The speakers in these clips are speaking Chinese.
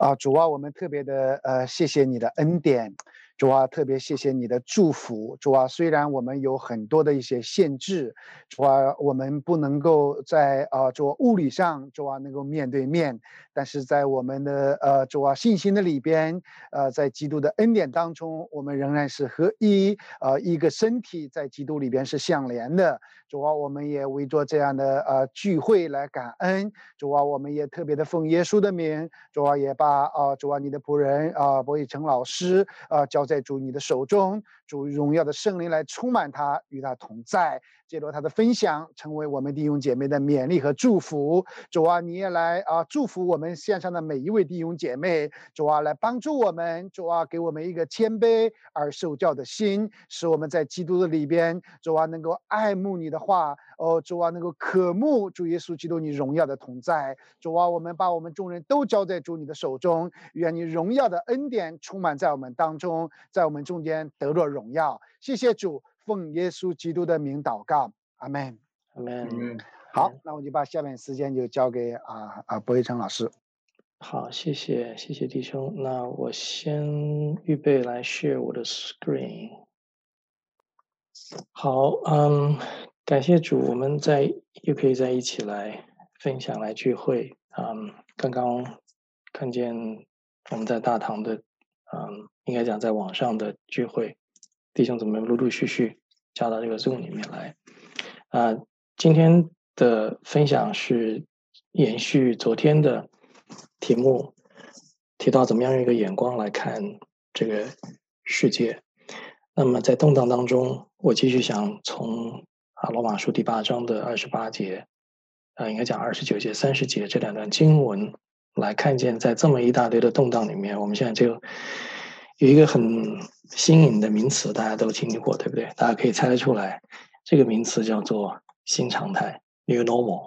主啊，我们特别的谢谢你的恩典，主啊，特别谢谢你的祝福，主啊，虽然我们有很多的一些限制，主啊，我们不能够在主物理上主啊能够面对面，但是在我们的主啊信心的里边，在基督的恩典当中，我们仍然是合一，一个身体在基督里边是相连的。主啊，我们也为着这样的聚会来感恩，主啊，我们也特别的奉耶稣的名，主啊，也把主啊你的仆人柏宇成老师交在主你的手中，主荣耀的圣灵来充满他，与他同在，借着他的分享，成为我们弟兄姐妹的勉励和祝福。主啊，你也来祝福我们线上的每一位弟兄姐妹，主啊，来帮助我们，主啊，给我们一个谦卑而受教的心，使我们在基督的里边，主啊，能够爱慕你的话，主啊，能够渴慕主耶稣基督你荣耀的同在。主啊，我们把我们众人都交在主你的手中，愿你荣耀的恩典充满在我们当中，在我们中间得着荣耀。谢谢主，奉耶稣基督的名祷告，阿们。 Amen。 好，那我就把下面时间就交给柏一成老师。 好，谢谢弟兄。那我先预备来 share 我的 screen。好，感谢主，我们又可以在一起来分享、来聚会。刚刚看见我们在大堂的，应该讲在网上的聚会，弟兄姊妹陆陆续续加到这个 Zoom 里面来。今天的分享是延续昨天的题目，提到怎么样用一个眼光来看这个世界。那么在动荡当中，我继续想从罗马书第8章的28节，应该讲29节、30节这两段经文来看见，在这么一大堆的动荡里面，我们现在就有一个很新颖的名词，大家都听过，对不对？大家可以猜得出来，这个名词叫做新常态 （New Normal）。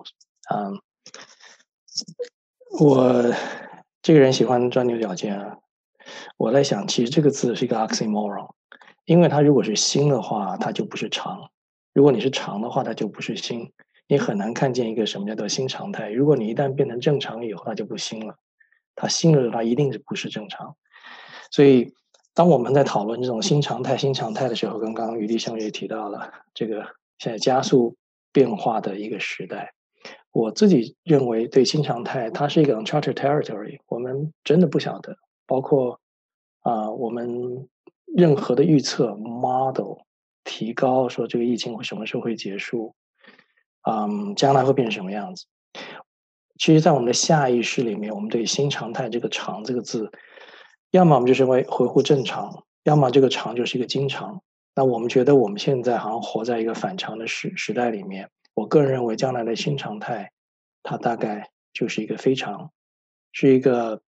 我这个人喜欢钻牛角尖啊，我在想，其实这个字是一个 oxymoron。因为它如果是新的话，它就不是常；如果你是常的话，它就不是新。你很难看见一个什么叫做新常态。如果你一旦变成正常以后，它就不新了。它新了的话，一定是不是正常。所以，当我们在讨论这种新常态的时候，刚刚余弟兄也提到了这个现在加速变化的一个时代。我自己认为，对新常态，它是一个 uncharted territory，我们真的不晓得。包括我们任何的预测 model 提高说这个疫情会什么时候会结束，将来会变成什么样子。其实在我们的下意识里面，我们对新常态这个常这个字，要么我们就是为回复正常，要么这个常就是一个经常。那我们觉得我们现在好像活在一个反常的时代里面。我个人认为将来的新常态，它大概就是一个非常，是一个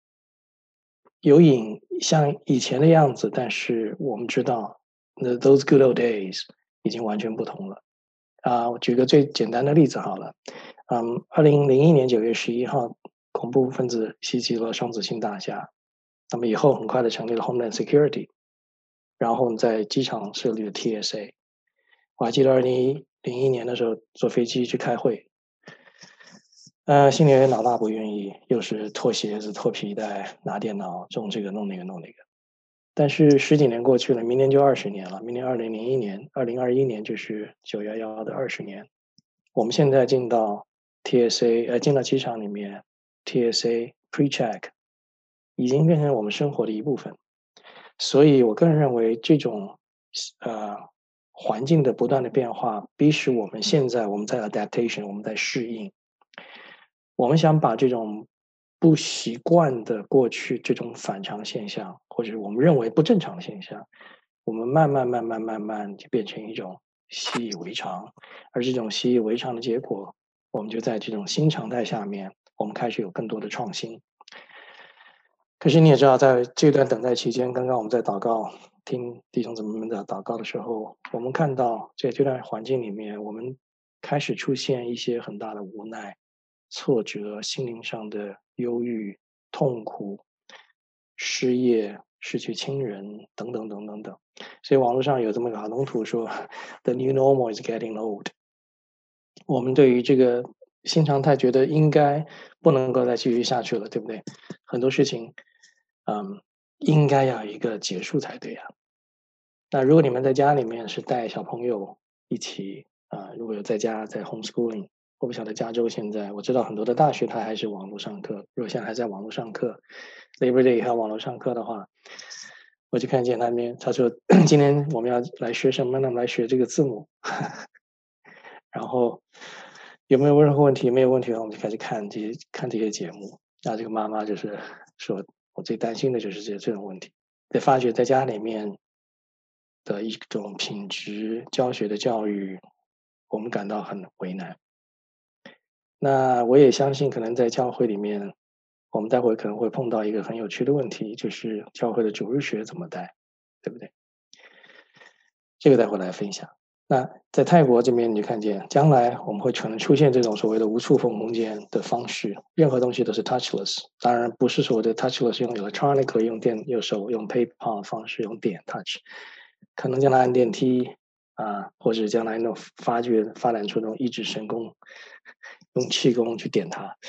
像以前的样子，但是我们知道those good old days 已经完全不同了。我举个最简单的例子好了。2001年9月11号，恐怖分子袭击了双子星大厦，那么以后很快的成立了 Homeland Security， 然后在机场设立了 TSA。我还记得2001年的时候坐飞机去开会，心里有点老大不愿意，又是脱鞋子、脱皮带、拿电脑、种这个弄那个弄那个。但是十几年过去了，明年就20年了，明年2001年，2021年就是911的20年。我们现在进到 TSA，进到机场里面 ，TSA pre-check 已经变成我们生活的一部分。所以我个人认为，这种环境的不断的变化，逼使我们现在我们在 adaptation， 我们在适应。我们想把这种不习惯的过去这种反常现象，或者是我们认为不正常的现象，我们慢慢就变成一种习以为常，而这种习以为常的结果，我们就在这种新常态下面，我们开始有更多的创新。可是你也知道，在这段等待期间，刚刚我们在祷告，听弟兄姊妹们的祷告的时候，我们看到在这段环境里面，我们开始出现一些很大的无奈、挫折、心灵上的忧郁、痛苦、失业、失去亲人等等等等等。所以网络上有这么个卡通图说：“The new normal is getting old。”我们对于这个新常态觉得应该不能够再继续下去了，对不对？很多事情，应该要有一个结束才对呀。那如果你们在家里面是带小朋友一起如果有在家在 homeschooling，我不晓得加州现在，我知道很多的大学它还是网络上课，如果现在还在网络上课，Labor Day 还有网络上课的话，我就看见他说今天我们要来学什么呢？我们来学这个字母，然后有没有任何问题？没有问题的话，我们就开始看这些节目。那这个妈妈就是说，我最担心的就是这种问题。在发觉在家里面的一种品质教学的教育，我们感到很为难。那我也相信，可能在教会里面，我们待会可能会碰到一个很有趣的问题，就是教会的主日学怎么带，对不对？这个待会来分享。那在泰国这边，你就看见将来我们会可能出现这种所谓的无触碰空间的方式，任何东西都是 touchless。当然不是所谓的 touchless 用 electronic 用手用 PayPal 的方式用点 touch，可能将来按电梯或者将来那种发展出那种意志神功，用气功去点它。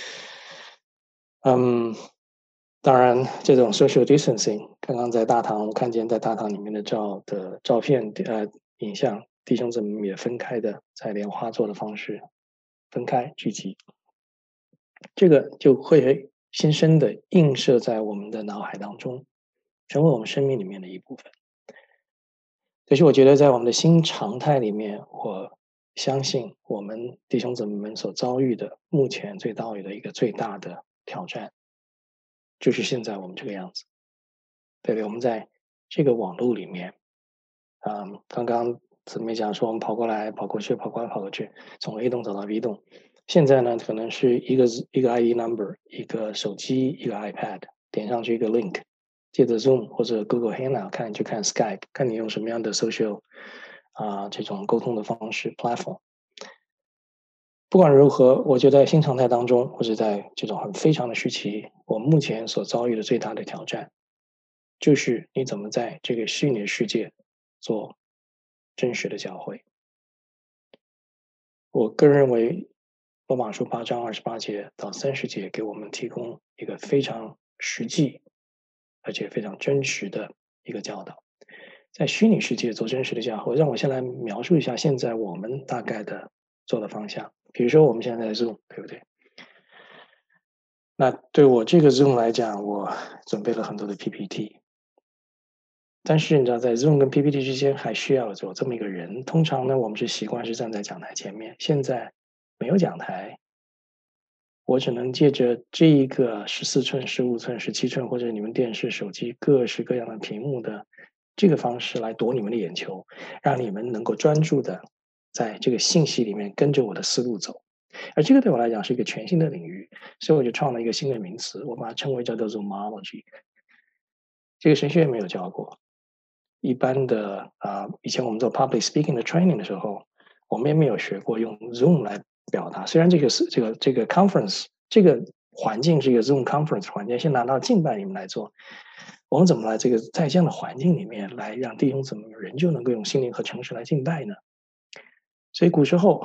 当然，这种 social distancing，刚刚在大堂我看见在大堂里面的照片影像，弟兄姊妹也分开的，在莲花座的方式分开聚集，这个就会深深的映射在我们的脑海当中，成为我们生命里面的一部分。可是我觉得在我们的新常态里面，我相信我们弟兄姊妹们所遭遇的，目前遭遇的一个最大的挑战，就是现在我们这个样子。对不对？我们在这个网络里面，刚刚姊妹讲说我们跑过来跑过去，跑过来跑过去，从 A 栋走到 B 栋。现在呢，可能是一个ID number，一个手机，一个 iPad，点上去一个 link，借着 Zoom 或者 Google Hangout 看 Skype，看你用什么样的 social 这种沟通的方式 platform。不管如何，我觉得在新常态当中，或者在这种很非常的时期，我目前所遭遇的最大的挑战，就是你怎么在这个虚拟世界做真实的教会。我个人认为，罗马书8章28节到30节给我们提供一个非常实际，而且非常真实的一个教导。在虚拟世界做真实的教会，让我先来描述一下现在我们大概的做的方向。比如说我们现在在 Zoom，对不对？那对我这个 Zoom 来讲，我准备了很多的 PPT，但是你知道，在 Zoom 跟 PPT 之间还需要有这么一个人。通常呢，我们是习惯是站在讲台前面，现在没有讲台，我只能借着这一个14寸、15寸、17寸，或者你们电视、手机各式各样的屏幕的这个方式来夺你们的眼球，让你们能够专注的在这个信息里面跟着我的思路走。而这个对我来讲是一个全新的领域，所以我就创了一个新的名词，我把它称为叫做 Zoomology。这个神学院没有教过，一般的以前我们做 public speaking 的 training 的时候，我们也没有学过用 Zoom 来表达。虽然这个 conference 这个环境是一个 Zoom conference 环境，先拿到敬拜你们来做，我们怎么来在这样的环境里面来让弟兄姊妹人就能够用心灵和诚实来敬拜呢？所以古时候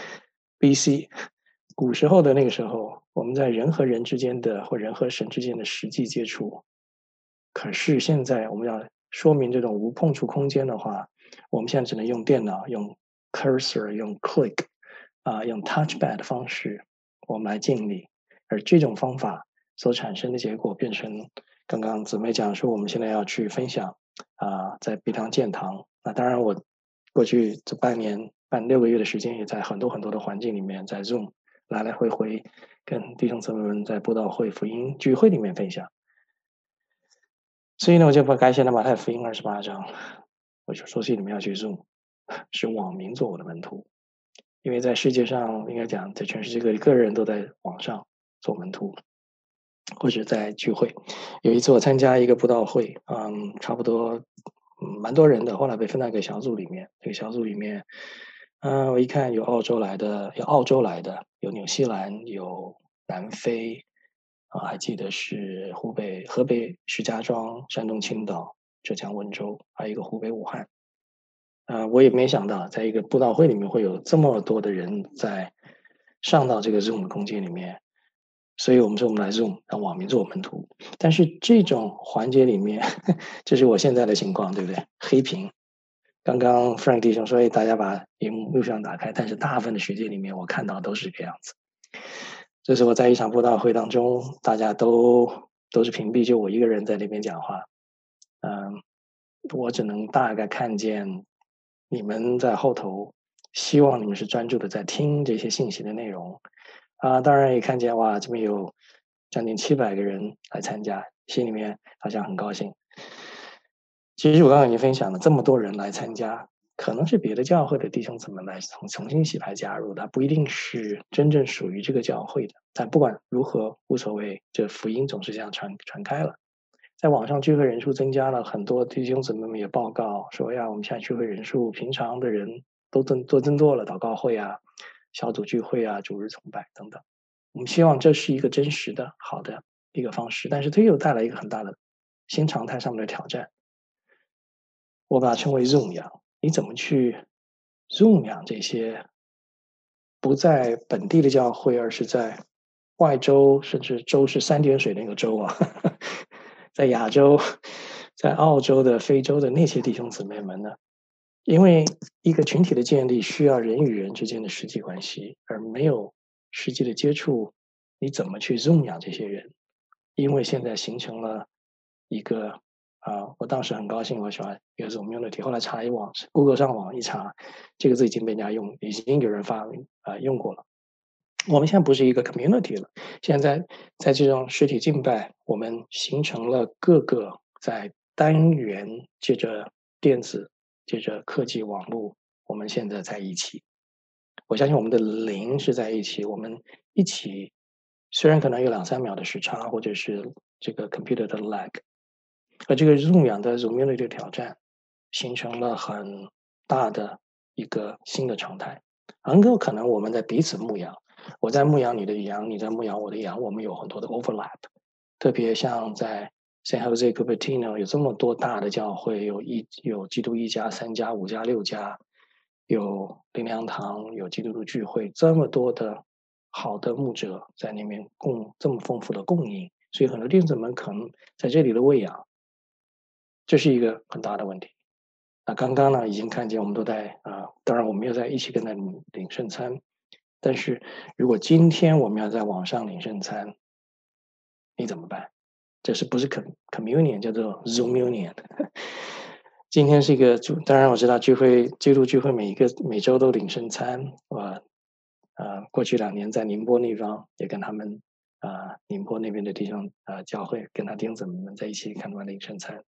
BC，古时候的那个时候，我们在人和人之间的或人和神之间的实际接触。可是现在我们要说明这种无碰触空间的话，我们现在只能用电脑、用 cursor、用 click 用 touchpad 的方式，我们来尽力。而这种方法所产生的结果，变成刚刚姊妹讲说，我们现在要去分享在碧堂建堂。那当然，我过去这半6个月的时间，也在很多很多的环境里面，在 Zoom 来来回回跟弟兄姊妹们在布道会、福音聚会里面分享。所以呢，我就把改写了马太福音28章，我就说：“是你们要去 Zoom，使网民做我的门徒。”因为在世界上，应该讲，在全世界各地，个人都在网上做门徒，或者在聚会。有一次我参加一个布道会，差不多蛮多人的，后来被分到一个小组里面。这个小组里面，我一看有澳洲来的，有纽西兰，有南非，还记得是河北石家庄、山东青岛、浙江温州，还有一个湖北武汉。我也没想到，在一个布道会里面会有这么多的人在上到这个 Zoom 的空间里面，所以我们说我们来 Zoom 让网民做门徒。但是这种环节里面，这是我现在的情况，对不对？黑屏。刚刚 Frank 弟兄说，大家把荧幕录像打开，但是大部分的学界里面，我看到都是这个样子。这是我在一场布道会当中，大家都是屏蔽，就我一个人在那边讲话。我只能大概看见你们在后头，希望你们是专注的在听这些信息的内容。当然也看见哇，这边有将近700个人来参加，心里面好像很高兴。其实我刚刚已经分享了，这么多人来参加，可能是别的教会的弟兄姊妹来重新洗牌加入的，不一定是真正属于这个教会的。但不管如何无所谓，这福音总是这样传开了。在网上聚会人数增加了，很多弟兄姊妹们也报告说呀，我们现在聚会人数，平常的人都增多了，祷告会啊、小组聚会啊、主日崇拜等等。我们希望这是一个真实的、好的一个方式，但是它又带来一个很大的新常态上面的挑战。我把它称为 Zoom 养，你怎么去 Zoom 养这些不在本地的教会，而是在外州，甚至州是3点水那个州啊，在亚洲、在澳洲的、非洲的那些弟兄姊妹们呢？因为一个群体的建立需要人与人之间的实际关系，而没有实际的接触，你怎么去 Zoom 养这些人？因为现在形成了一个我当时很高兴，我喜欢一个 Zoommunity，后来查Google 上网一查，这个字已经被人家已经有人用过了。我们现在不是一个 community 了，现在在这种实体敬拜，我们形成了各个在单元，借着电子，借着科技网络，我们现在在一起。我相信我们的灵是在一起，我们一起，虽然可能有2-3秒的时差，或者是这个 computer 的 lag，而这个 Zoom 养的 Zoommunity 的挑战，形成了很大的一个新的常态。很有可能我们在彼此牧养，我在牧养你的羊，你在牧养我的羊，我们有很多的 overlap。特别像在 San Jose Cupertino 有这么多大的教会，有基督1家、3家、5家、6家，有灵粮堂，有基督徒聚会，这么多的好的牧者在那边这么丰富的供应，所以很多弟兄姊妹可能在这里的喂养，这是一个很大的问题。那刚刚呢，已经看见我们都在当然我们没有在一起跟他领圣餐，但是如果今天我们要在网上领圣餐，你怎么办？这是不是 communion 叫做 Zoommunion？今天是一个当然我知道基督聚会每周都领圣餐，过去2年在宁波那方也跟他们宁波那边的弟兄教会跟他弟兄姊妹们在一起看完领圣餐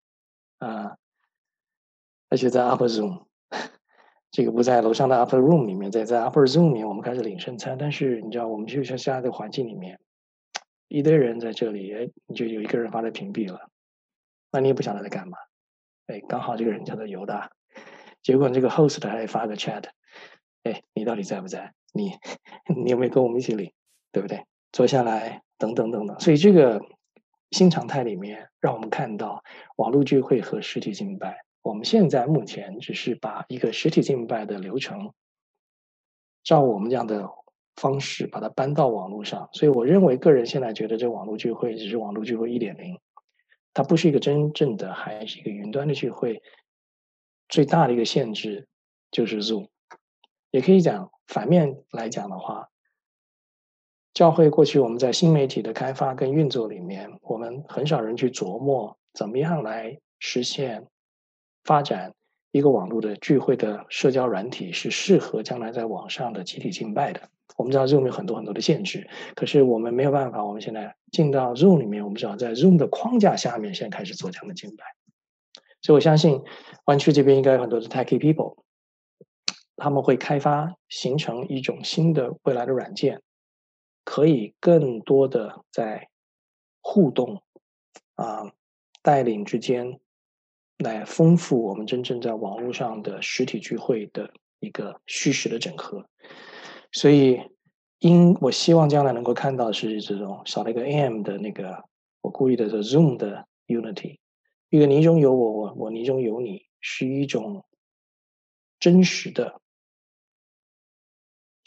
而且在 Upper Zoom， 这个不在楼上的 Upper Room 里面，在 Upper Zoom 里面我们开始领圣餐，但是你知道我们就像现在的环境里面，一堆人在这里，你就有一个人把他屏蔽了，那你也不晓得在干嘛，刚好这个人叫做犹大，结果这个 host 还发个 chat， 你到底在不在？你有没有跟我们一起领，对不对？坐下来等等等等，所以这个新常态里面，让我们看到网络聚会和实体敬拜。我们现在目前只是把一个实体敬拜的流程，照我们这样的方式把它搬到网络上。所以我认为个人现在觉得这网络聚会只是网络聚会 1.0， 它不是一个真正的还是一个云端的聚会。最大的一个限制就是 Zoom。也可以讲反面来讲的话，教会过去我们在新媒体的开发跟运作里面，我们很少人去琢磨怎么样来实现发展一个网络的聚会的社交软体是适合将来在网上的集体敬拜的。我们知道 Zoom 有很多很多的限制，可是我们没有办法，我们现在进到 Zoom 里面，我们只要在 Zoom 的框架下面先开始做这样的敬拜。所以我相信湾区这边应该有很多的 techie people， 他们会开发形成一种新的未来的软件，可以更多的在互动带领之间来丰富我们真正在网络上的实体聚会的一个虚实的整合。所以我希望将来能够看到是这种少了一个 M 的那个我故意的 Zoom 的 Unity， 一个你中有我，我你中有你，是一种真实的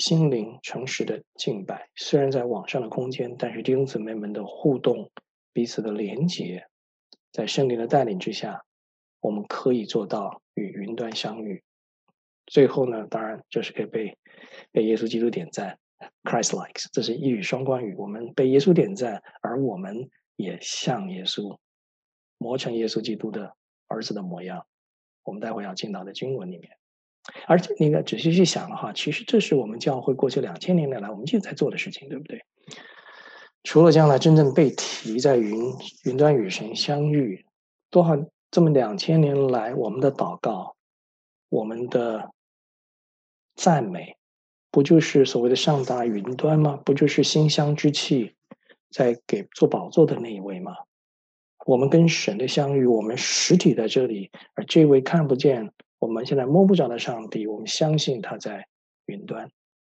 心灵诚实的敬拜。虽然在网上的空间，但是弟兄姊妹们的互动、彼此的连结，在圣灵的带领之下，我们可以做到与云端相遇。最后呢，当然就是可以被耶稣基督点赞 ，Christ-like， 这是一语双关语。我们被耶稣点赞，而我们也像耶稣，磨成耶稣基督的儿子的模样。我们待会要进到的经文里面，而且那个仔细去想的话，其实这是我们教会过去2000年来我们一直在做的事情，对不对？除了将来真正被提在云端与神相遇，多少这么2000年来，我们的祷告，我们的赞美，不就是所谓的上达云端吗？不就是馨香之气在给做宝座的那一位吗？我们跟神的相遇，我们实体在这里，而这位看不见、我们现在摸不着的上帝，我们相信他在云端。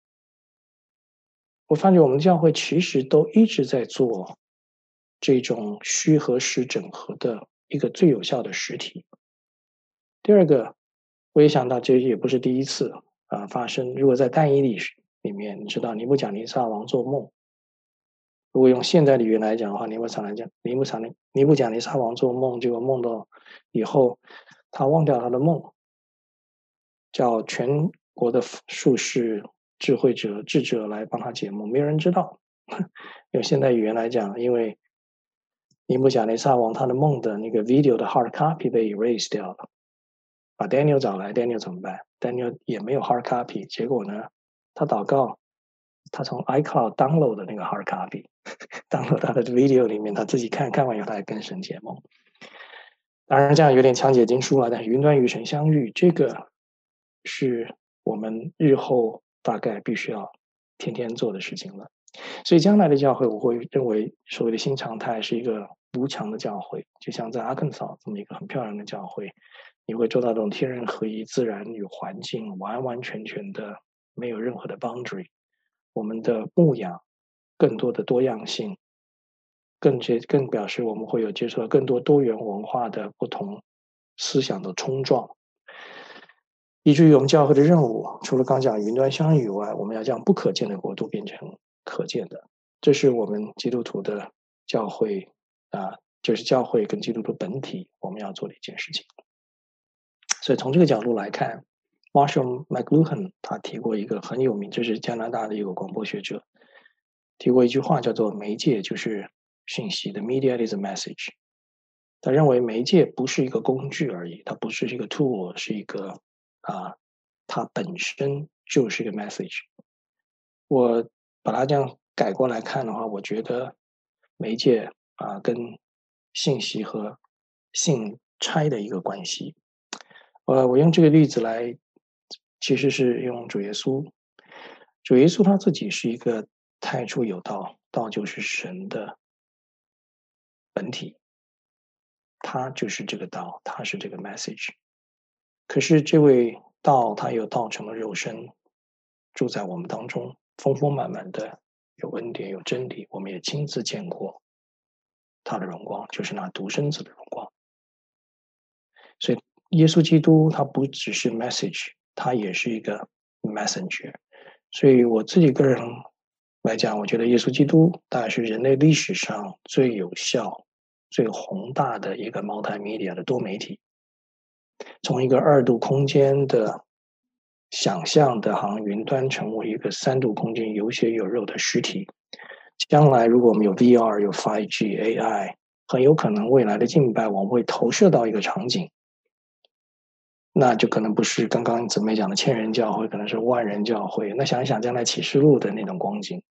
我发觉我们教会其实都一直在做这种虚和实整合的一个最有效的实体。第二个，我也想到这也不是第一次发生。如果在但以理里面，你知道尼布甲尼撒王做梦，如果用现代的语言来讲的话，尼布甲尼撒王做梦，结果梦到以后，他忘掉他的梦，叫全国的术士、智慧者、智者来帮他解梦，没有人知道。用现代语言来讲，因为尼布甲尼撒王他的梦的那个 video 的 hard copy 被 erase 掉了，把 Daniel 找来 ，Daniel 怎么办 ？Daniel 也没有 hard copy， 结果呢，他祷告，他从 iCloud download 的那个 hard copy，download 他的 video 里面，他自己看看完以后，他还跟神解梦。当然，这样有点强解经书了，但是云端与神相遇，这个是我们日后大概必须要天天做的事情了。所以将来的教会，我会认为所谓的新常态是一个无墙的教会，就像在阿肯色这么一个很漂亮的教会，你会做到这种天人合一、自然与环境完完全全的没有任何的 boundary。我们的牧养更多的多样性，更表示我们会有接触到更多多元文化的不同思想的冲撞。以至于我们教会的任务，除了刚讲云端相遇以外，我们要将不可见的国度变成可见的。这是我们基督徒的教会就是教会跟基督徒本体我们要做的一件事情。所以从这个角度来看 ，Marshall McLuhan 他提过一个很有名，这是加拿大的一个广播学者，提过一句话叫做“媒介就是讯息”的 “Media is a message”。他认为媒介不是一个工具而已，它不是一个 tool， 是一个它本身就是一个 message。我把它这样改过来看的话，我觉得媒介跟信息和信差的一个关系。我用这个例子来，其实是用主耶稣。主耶稣他自己是一个太初有道，道就是神的本体，他就是这个道，他是这个 message。可是这位道，他又道成了肉身，住在我们当中，丰丰满满的有恩典有真理，我们也亲自见过他的荣光，就是那独生子的荣光。所以耶稣基督他不只是 message， 他也是一个 messenger。所以我自己个人来讲，我觉得耶稣基督大概是人类历史上最有效、最宏大的一个 multimedia 的多媒体。从一个2度空间的想象的好像云端，成为一个3度空间有血有肉的实体。将来如果我们有 VR 有 5G AI， 很有可能未来的敬拜我们会投射到一个场景，那就可能不是刚刚姊妹讲的1000人教会，可能是万人教会。那想一想将来启示录的那种光景，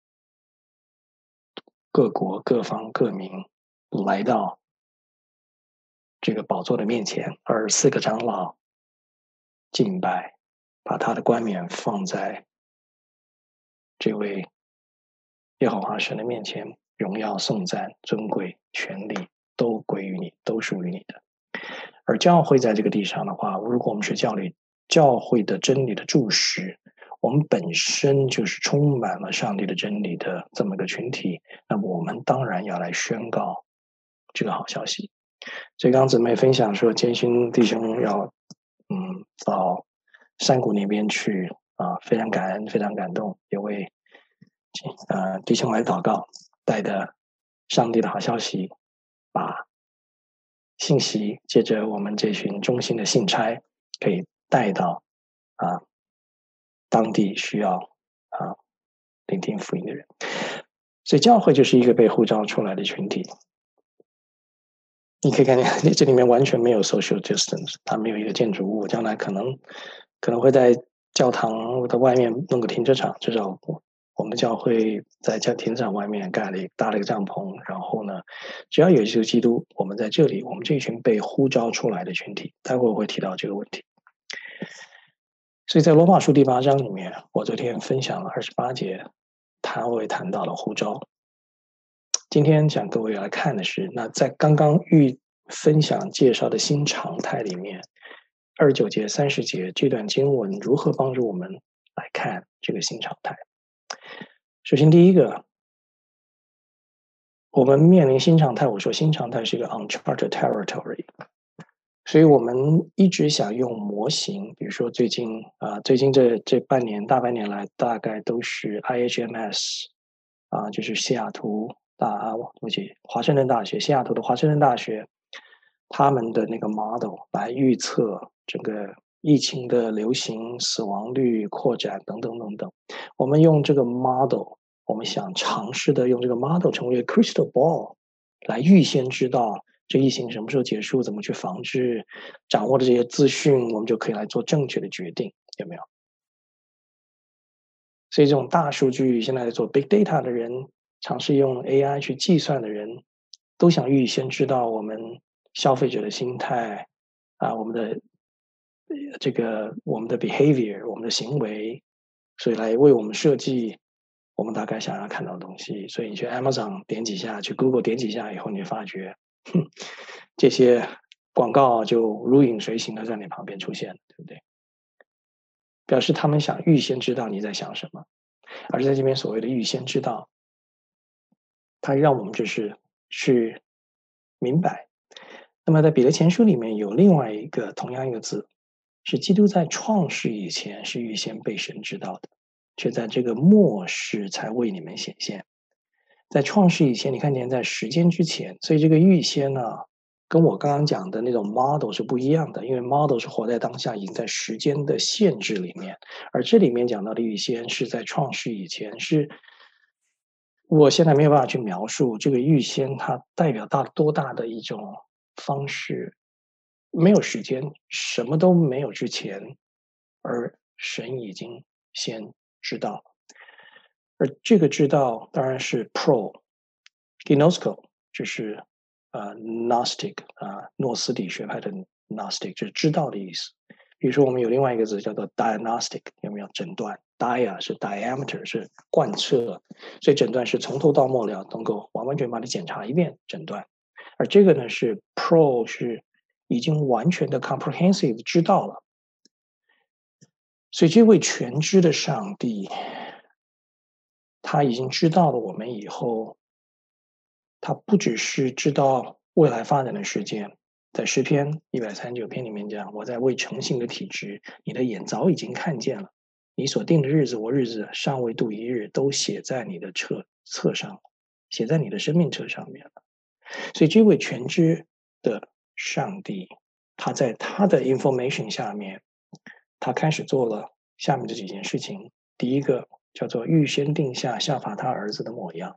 各国各方各民来到这个宝座的面前，24个长老敬拜，把他的冠冕放在这位耶和华神的面前，荣耀颂赞尊贵权力都归于你，都属于你的。而教会在这个地上的话，如果我们是教会的真理的柱石，我们本身就是充满了上帝的真理的这么个群体，那么我们当然要来宣告这个好消息。所以刚姊妹分享说，建勋弟兄要到山谷那边去非常感恩，非常感动，也为弟兄来祷告，带着上帝的好消息，把信息借着我们这群忠心的信差，可以带到当地需要聆听福音的人。所以教会就是一个被呼召出来的群体。你可以看见这里面完全没有 social distance， 它没有一个建筑物，将来可能会在教堂的外面弄个停车场，至少我们的教会在停车场外面搭了一个帐篷，然后呢，只要有耶稣基督，我们在这里，我们这一群被呼召出来的群体，待会我会提到这个问题。所以在罗马书第8章里面，我昨天分享了28节，他会谈到了呼召。今天想各位来看的是，那在刚刚分享介绍的新常态里面，29节、30节这段经文如何帮助我们来看这个新常态？首先，第一个，我们面临新常态。我说新常态是一个 uncharted territory， 所以我们一直想用模型，比如说最近这大半年来，大概都是 IHMS 就是西雅图。华盛顿大学，西雅图的华盛顿大学，他们的那个 model 来预测整个疫情的流行、死亡率、扩展等等等等。我们用这个 model， 我们想尝试的用这个 model 成为 crystal ball， 来预先知道这疫情什么时候结束，怎么去防治，掌握的这些资讯，我们就可以来做正确的决定，有没有？所以这种大数据现在在做 big data 的人，尝试用 AI 去计算的人，都想预先知道我们消费者的心态我们的 behavior， 我们的行为，所以来为我们设计我们大概想要看到的东西。所以你去 Amazon 点几下，去 Google 点几下以后，你发觉这些广告就如影随形的在你旁边出现，对不对？表示他们想预先知道你在想什么，而在这边所谓的预先知道，它让我们就是去明白。那么在彼得前书里面有另外一个同样一个字，是基督在创世以前是预先被神知道的，却在这个末世才为你们显现。在创世以前，你看见在时间之前，所以这个预先呢，跟我刚刚讲的那种 model 是不一样的，因为 model 是活在当下，已经在时间的限制里面，而这里面讲到的预先是在创世以前，是我现在没有办法去描述这个预先它代表多大的一种方式，没有时间，什么都没有之前，而神已经先知道，而这个知道当然是 gnosko， 就是gnostic 诺斯底学派的 gnostic， 就是知道的意思。比如说我们有另外一个字叫做 diagnostic， 有没有？诊断。dia 是 diameter， 是贯彻，所以诊断是从头到末了能够完全把你检查一遍诊断。而这个呢是 pro， 是已经完全的 comprehensive 知道了。所以这位全知的上帝，他已经知道了我们以后，他不只是知道未来发展的事件，在诗篇139篇里面讲，我在未成形的体质，你的眼早已经看见了。你所定的日子，我日子尚未度一日，都写在你的册上，写在你的生命册上面了。所以这位全知的上帝，他在他的 information 下面，他开始做了下面这几件事情。第一个叫做预先定下效法他儿子的模样。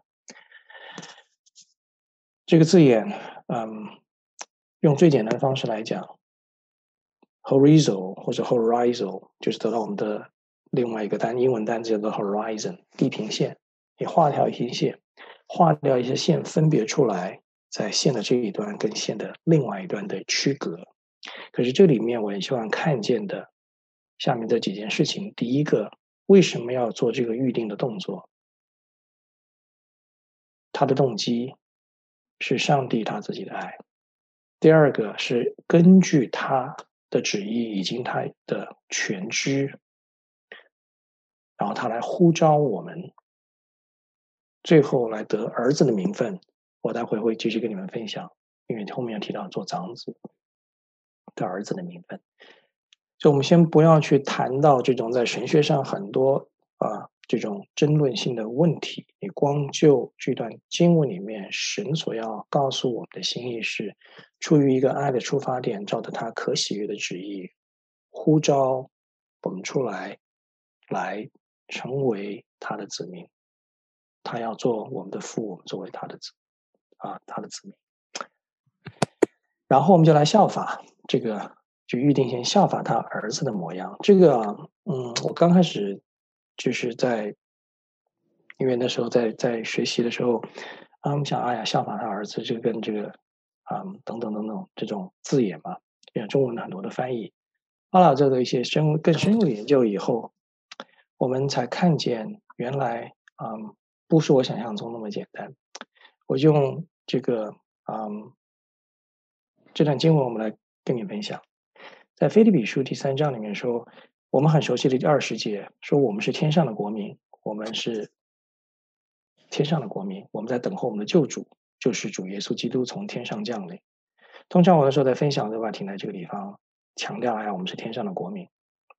这个字眼，用最简单的方式来讲 ，horizontal 或者 horizontal 就是得到我们的另外一个英文单词叫做 horizon， 地平线。你画条一些线，画掉一些线，分别出来，在线的这一端跟线的另外一端的区隔。可是这里面我很希望看见的下面这几件事情。第一个，为什么要做这个预定的动作？他的动机是上帝他自己的爱。第二个是根据他的旨意以及他的全知，然后他来呼召我们，最后来得儿子的名分。我待会会继续跟你们分享，因为后面要提到做长子的儿子的名分。 所以我们先不要去谈到这种在神学上很多这种争论性的问题，你光就这段经文里面神所要告诉我们的心意是，出于一个爱的出发点，照着他可喜悦的旨意，呼召我们出来，来成为他的子民。他要做我们的父，我们作为他的子民。然后我们就来效法这个，就预定先效法他儿子的模样。这个我刚开始就是因为那时候在学习的时候，我们想，哎呀，效法他儿子，这个跟这个等等等等这种字眼嘛，中文很多的翻译。后来做了一些更深入的研究以后，我们才看见原来不是我想象中那么简单。我就用这段经文我们来跟你分享，在腓立比书第3章里面说，我们很熟悉的第20节说，我们是天上的国民，我们是天上的国民，我们在等候我们的救主，就是主耶稣基督从天上降临。通常我的时候在分享的话，停在这个地方强调我们是天上的国民。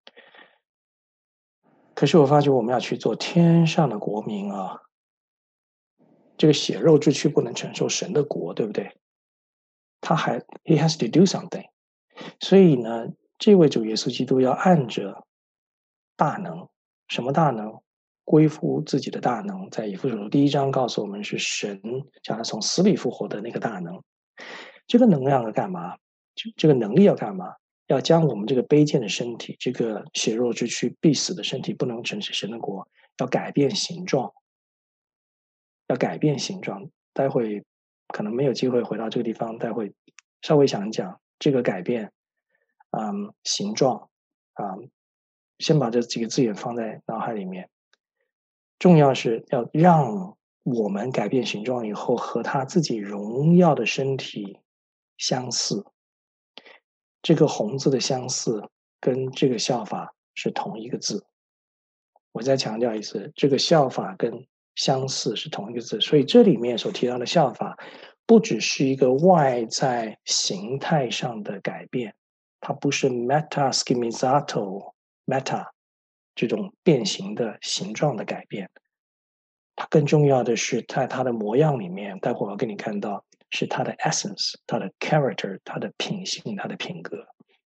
可是我发觉我们要去做天上的国民这个血肉之躯不能承受神的国，对不对？He has to do something。所以呢，这位主耶稣基督要按着大能，什么大能？归附自己的大能，在以弗所书第1章告诉我们，是神将他从死里复活的那个大能。这个能量要干嘛？这个能力要干嘛？要将我们这个卑贱的身体，这个血肉之躯必死的身体，不能承受神的国，要改变形状，要改变形状。待会可能没有机会回到这个地方，待会稍微讲一讲这个改变，形状，先把这几个字眼放在脑海里面。重要是要让我们改变形状以后，和他自己荣耀的身体相似。这个红字的相似跟这个效法是同一个字。我再强调一次，这个效法跟相似是同一个字，所以这里面所提到的效法，不只是一个外在形态上的改变，它不是 meta schemizzato 这种变形的形状的改变，它更重要的是在它的模样里面，待会儿我给你看到是它的 essence， 它的 character， 它的品性，它的品格。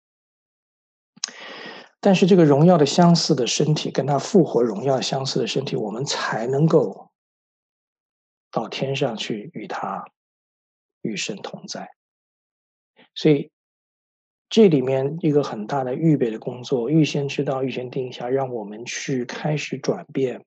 但是这个荣耀的相似的身体，跟他复活荣耀相似的身体，我们才能够到天上去与神同在。所以这里面一个很大的预备的工作，预先知道，预先定下，让我们去开始转变。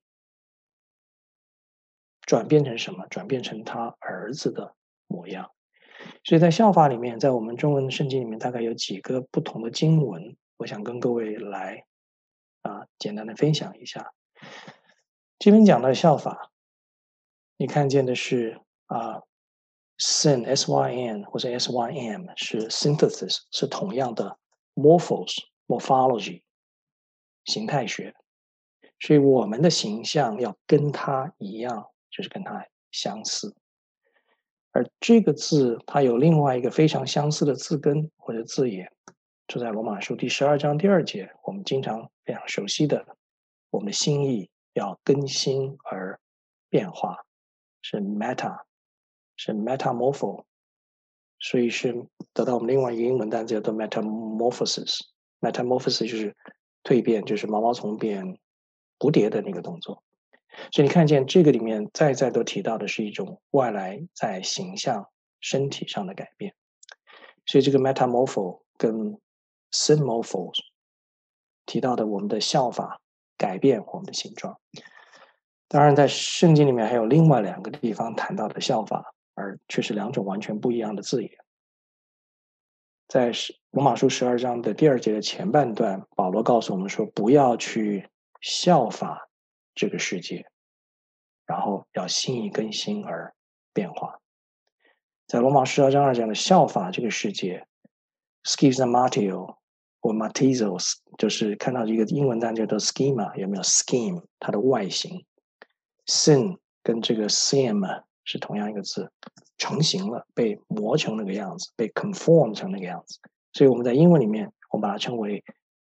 转变成什么？转变成他儿子的模样。所以在效法里面，在我们中文圣经里面，大概有几个不同的经文，我想跟各位来简单的分享一下。这边讲到效法，你看见的是syn syn 或者 sym 是 synthesis， 是同样的 morphology 形态学，所以我们的形象要跟他一样，就是跟他相似。而这个字它有另外一个非常相似的字根或者字眼，就在罗马书第12章第2节，我们经常非常熟悉的，我们的心意要更新而变化，是 metamorpho， 所以是得到我们另外一个英文单词叫做 metamorphosis 就是蜕变，就是毛毛虫变蝴蝶的那个动作。所以你看见这个里面再都提到的是一种外来在形象身体上的改变，所以这个 metamorpho 跟 synmorpho 提到的我们的效法改变我们的形状。当然在圣经里面还有另外2个地方谈到的效法，而却是2种完全不一样的字眼。在罗马书12章的第2节的前半段，保罗告诉我们说，不要去效法这个世界，然后要心意更新而变化。在罗马12章2讲的效法这个世界 ，schizmatio 或 matizos， 就是看到一个英文单叫做 schema， 有没有 scheme 它的外形 ，sin 跟这个 sim 是同样一个字，成型了，被磨成那个样子，被 conform 成那个样子。所以我们在英文里面，我们把它称为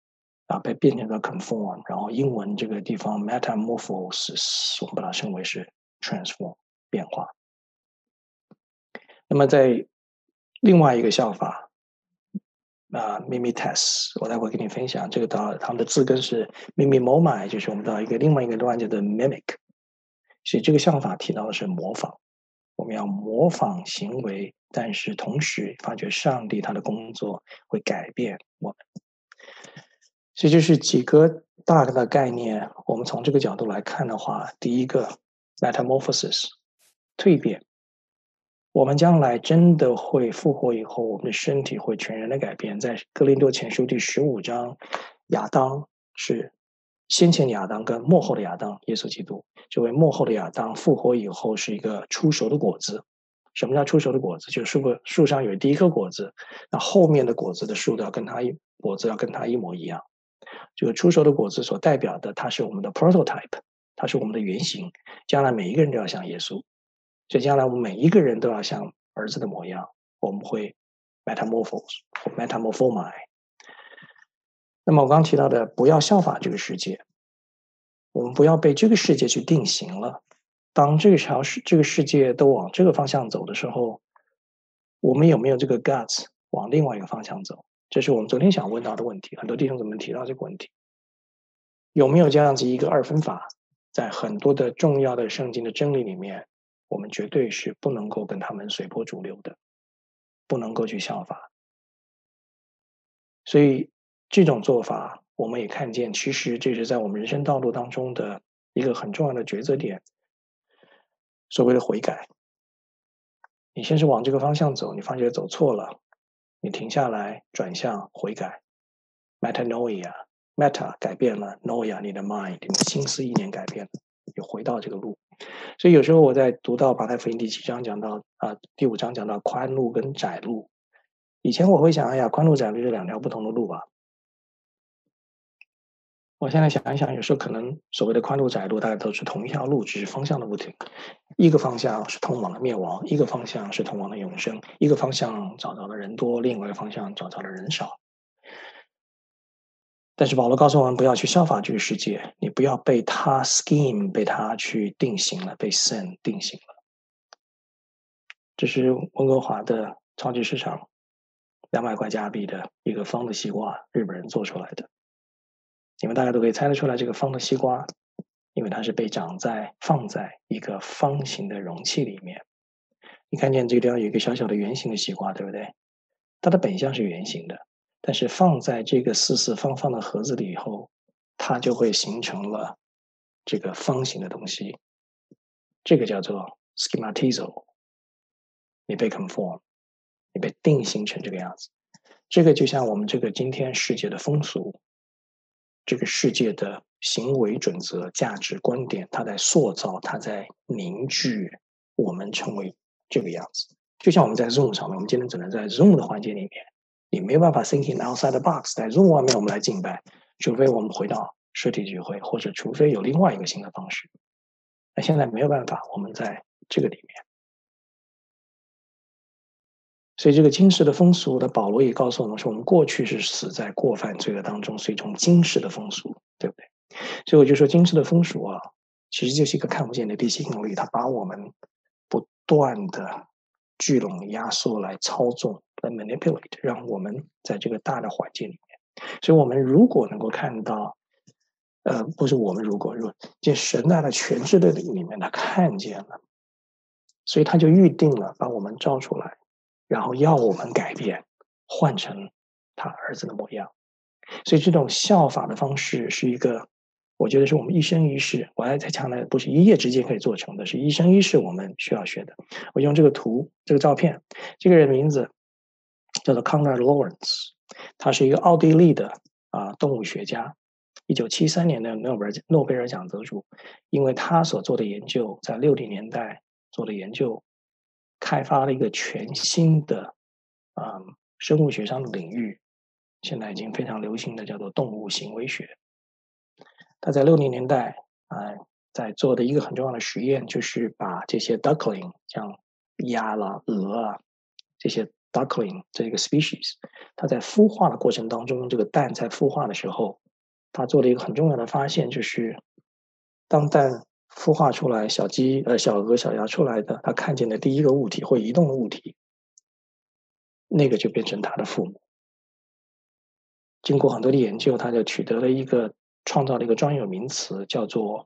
被变成了 conform， 然后英文这个地方 metamorphosis 我们把它称为是 transform 变化。那么在另外一个笑法mimetes， 我待会跟你分享，这个他们的字根是 mimimomai， 就是我们到另外一个乱叫的 mimic， 所以这个笑法提到的是模仿，我们要模仿行为，但是同时发觉上帝他的工作会改变我们。所以这是几个大的概念，我们从这个角度来看的话，第一个 metamorphosis 蜕变，我们将来真的会复活以后，我们的身体会全然的改变。在哥林多前书第15章，亚当是先前亚当跟末后的亚当，耶稣基督这位末后的亚当复活以后是一个出熟的果子。什么叫出熟的果子？就是树上有第一颗果子，那后面的果子的树果子要跟它一模一样。这个出熟的果子所代表的，它是我们的 prototype， 它是我们的原型。将来每一个人都要像耶稣。所以将来我们每一个人都要像儿子的模样，我们会 metamorphomai。那么我刚刚提到的，不要效法这个世界，我们不要被这个世界去定型了。当这个世界都往这个方向走的时候，我们有没有这个 guts 往另外一个方向走？这是我们昨天想问到的问题，很多弟兄姊妹提到这个问题，有没有这样子一个二分法，在很多的重要的圣经的真理里面，我们绝对是不能够跟他们随波逐流的，不能够去效法。所以这种做法，我们也看见，其实这是在我们人生道路当中的一个很重要的抉择点，所谓的悔改。你先是往这个方向走，你发觉走错了，你停下来，转向悔改 ，metanoia。meta 改变了 ，noia 你的 mind， 你的心思意念改变了，又回到这个路。所以有时候我在读到马太福音第7章讲到第5章讲到宽路跟窄路，以前我会想，哎呀，宽路窄路是两条不同的路吧。我现在想一想，有时候可能所谓的宽路窄路，大家都是同一条路，只是方向的不同。一个方向是通往了灭亡，一个方向是通往了永生，一个方向找到的人多，另外一个方向找到的人少。但是保罗告诉我们，不要去效法这个世界，你不要被他 scheme 被他去定型了，被 sin 定型了。这是温哥华的超级市场200块加币的一个方的西瓜，日本人做出来的。你们大家都可以猜得出来，这个方的西瓜，因为它是被放在一个方形的容器里面。你看见这个地方有一个小小的圆形的西瓜，对不对？它的本相是圆形的，但是放在这个四四方方的盒子里以后，它就会形成了这个方形的东西。这个叫做 schematizo， 你被 conform， 你被定型成这个样子。这个就像我们这个今天世界的风俗，这个世界的行为准则、价值观点，它在塑造，它在凝聚我们成为这个样子。就像我们在 Zoom 上面，我们今天只能在 Zoom 的环境里面，你没有办法 thinking outside the box， 在 Zoom 外面我们来敬拜，除非我们回到实体聚会，或者除非有另外一个新的方式。那现在没有办法，我们在这个里面。所以这个今世的风俗的保罗也告诉我们说，我们过去是死在过犯罪恶当中，所以从今世的风俗，对不对？所以我就说今世的风俗其实就是一个看不见的地心引力，它把我们不断的聚拢、压缩来操纵、来 manipulate， 让我们在这个大的环境里面。所以我们如果能够看到，不是我们如果这神大的全知的里面，他看见了，所以他就预定了把我们招出来。然后要我们改变，换成他儿子的模样。所以这种效法的方式是一个，我觉得是我们一生一世，我还在强调，不是一夜之间可以做成的，是一生一世我们需要学的。我用这个照片，这个人名字叫做 Conrad Lawrence， 他是一个奥地利的动物学家，1973年的诺贝尔奖得主，因为他所做的研究，在60年代做的研究。开发了一个全新的生物学上的领域，现在已经非常流行的叫做动物行为学。他在60年代在做的一个很重要的实验，就是把这些 duckling， 像鸭啦、鹅这些 duckling 这个 species， 它在孵化的过程当中，这个蛋在孵化的时候， 他做了一个很重要的发现，就是当蛋孵化出来，小鹅、小鸭出来的，他看见的第一个物体会移动的物体，那个就变成他的父母。经过很多的研究，他就创造了一个专有名词，叫做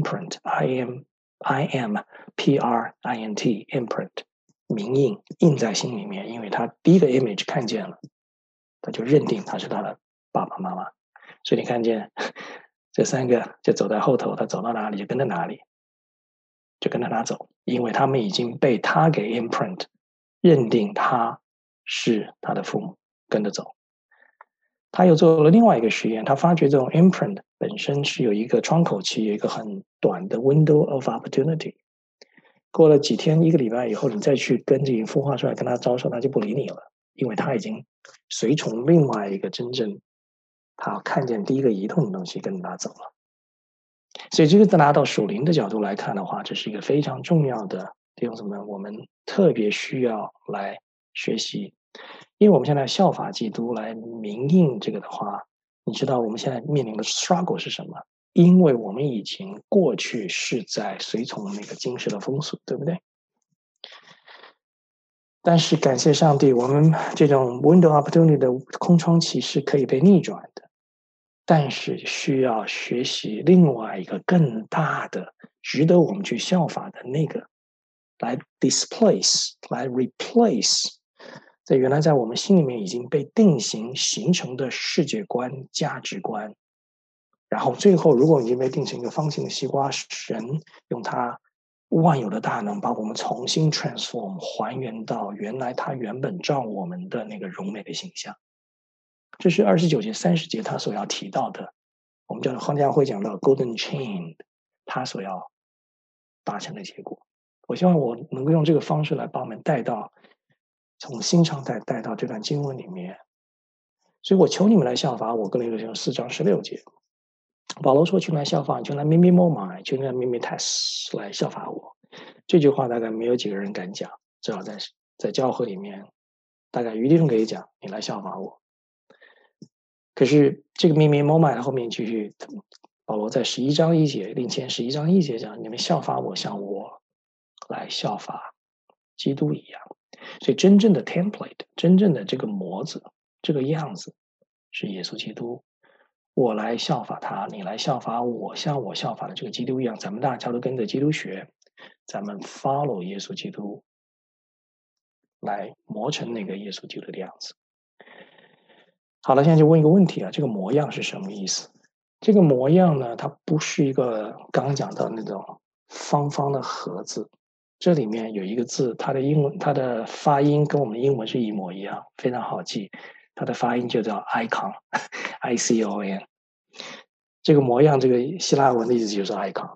imprint，imprint，imprint，铭印，印在心里面，因为他第一个 image 看见了，他就认定他是他的爸爸妈妈。所以你看见这3个就走在后头，他走到哪里就跟着哪里，就跟着他走，因为他们已经被他给 imprint，认定他是他的父母，跟着走。他又做了另外一个实验，他发觉这种 imprint 本身是有一个窗口期，有一个很短的 window of opportunity。过了几天、1个礼拜以后，你再去跟这个孵化出来跟他招手，他就不理你了，因为他已经随从另外一个真正他看见第一个移动的东西跟着他走了。所以这个在拿到属灵的角度来看的话，这是一个非常重要的弟兄姊妹，我们特别需要来学习。因为我们现在效法基督来明印这个的话，你知道我们现在面临的 struggle 是什么？因为我们已经过去是在随从那个今世的风俗，对不对？但是感谢上帝，我们这种 window opportunity 的空窗期是可以被逆转的，但是需要学习另外一个更大的、值得我们去效法的那个，来 displace，来 replace。在原来在我们心里面已经被定型形成的世界观、价值观，然后最后如果已经被定成一个方形的西瓜，神用他万有的大能把我们重新 transform 还原到原来他原本照我们的那个荣美的形象。这是29节、30节他所要提到的，我们叫黄家辉讲到 golden chain， 他所要达成的结果。我希望我能够用这个方式来把我们带到从新常态带到这段经文里面，所以我求你们来效法我。哥林多前书4章16节，保罗说：“求来效法，求来 mimomai， 求来 mimitas， 来效法我。”这句话大概没有几个人敢讲，至少在教会里面，大概余弟兄可以讲：“你来效法我。”可是这个 mimomai 的后面继续，保罗在11章1节，另前11章1节讲：“你们效法我，像我来效法基督一样。”所以真正的 template， 真正的这个模子，这个样子是耶稣基督。我来效法他，你来效法我，像我效法的这个基督一样。咱们大家都跟着基督学，咱们 follow 耶稣基督，来磨成那个耶稣基督的样子。好了，现在就问一个问题啊，这个模样是什么意思？这个模样呢，它不是一个刚刚讲到那种方方的盒子，这里面有一个字，它的发音跟我们的英文是一模一样，非常好记。它的发音就叫 icon，icon。这个模样，这个希腊文的意思就是 icon。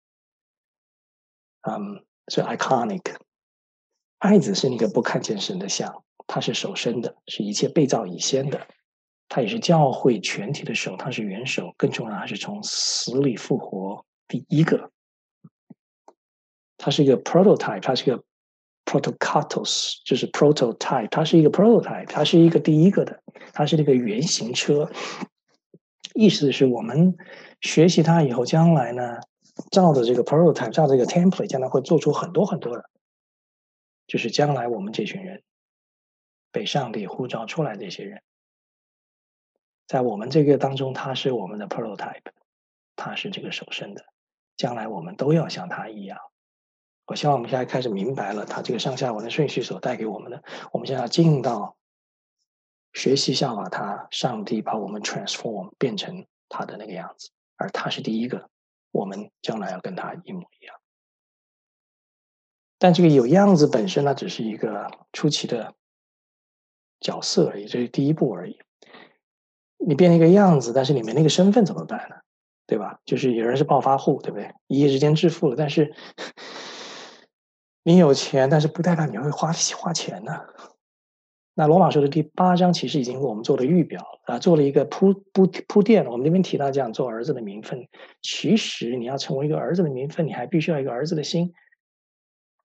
所以 iconic。爱子是那个不看见神的像，它是首生的，是一切被造以先的。它也是教会全体的首，它是元首，更重要，它是从死里复活第一个。它是一个 prototype， 它是一个 protokatos， 就是 prototype， 它是一个 prototype， 它是一个第一个的，它是那个原型车。意思是我们学习它以后，将来呢，照着这个 prototype， 照着这个 template， 将来会做出很多很多的，就是将来我们这群人被上帝呼召出来的这些人，在我们这个当中，他是我们的 prototype， 他是这个首生的，将来我们都要像他一样。我希望我们现在开始明白了他这个上下文的顺序所带给我们的。我们现在要进到学习效法他，上帝把我们 transform 变成他的那个样子，而他是第一个，我们将来要跟他一模一样。但这个有样子本身呢，只是一个初期的角色而已，这是第一步而已。你变成一个样子，但是你没那个身份怎么办呢？对吧？就是有人是暴发户，对不对？一夜之间致富了，但是你有钱，但是不代表你会花钱呢。那罗马书的第8章其实已经为我们做了预表了，做了一个铺垫了。我们这边提到这样做儿子的名分，其实你要成为一个儿子的名分，你还必须要一个儿子的心。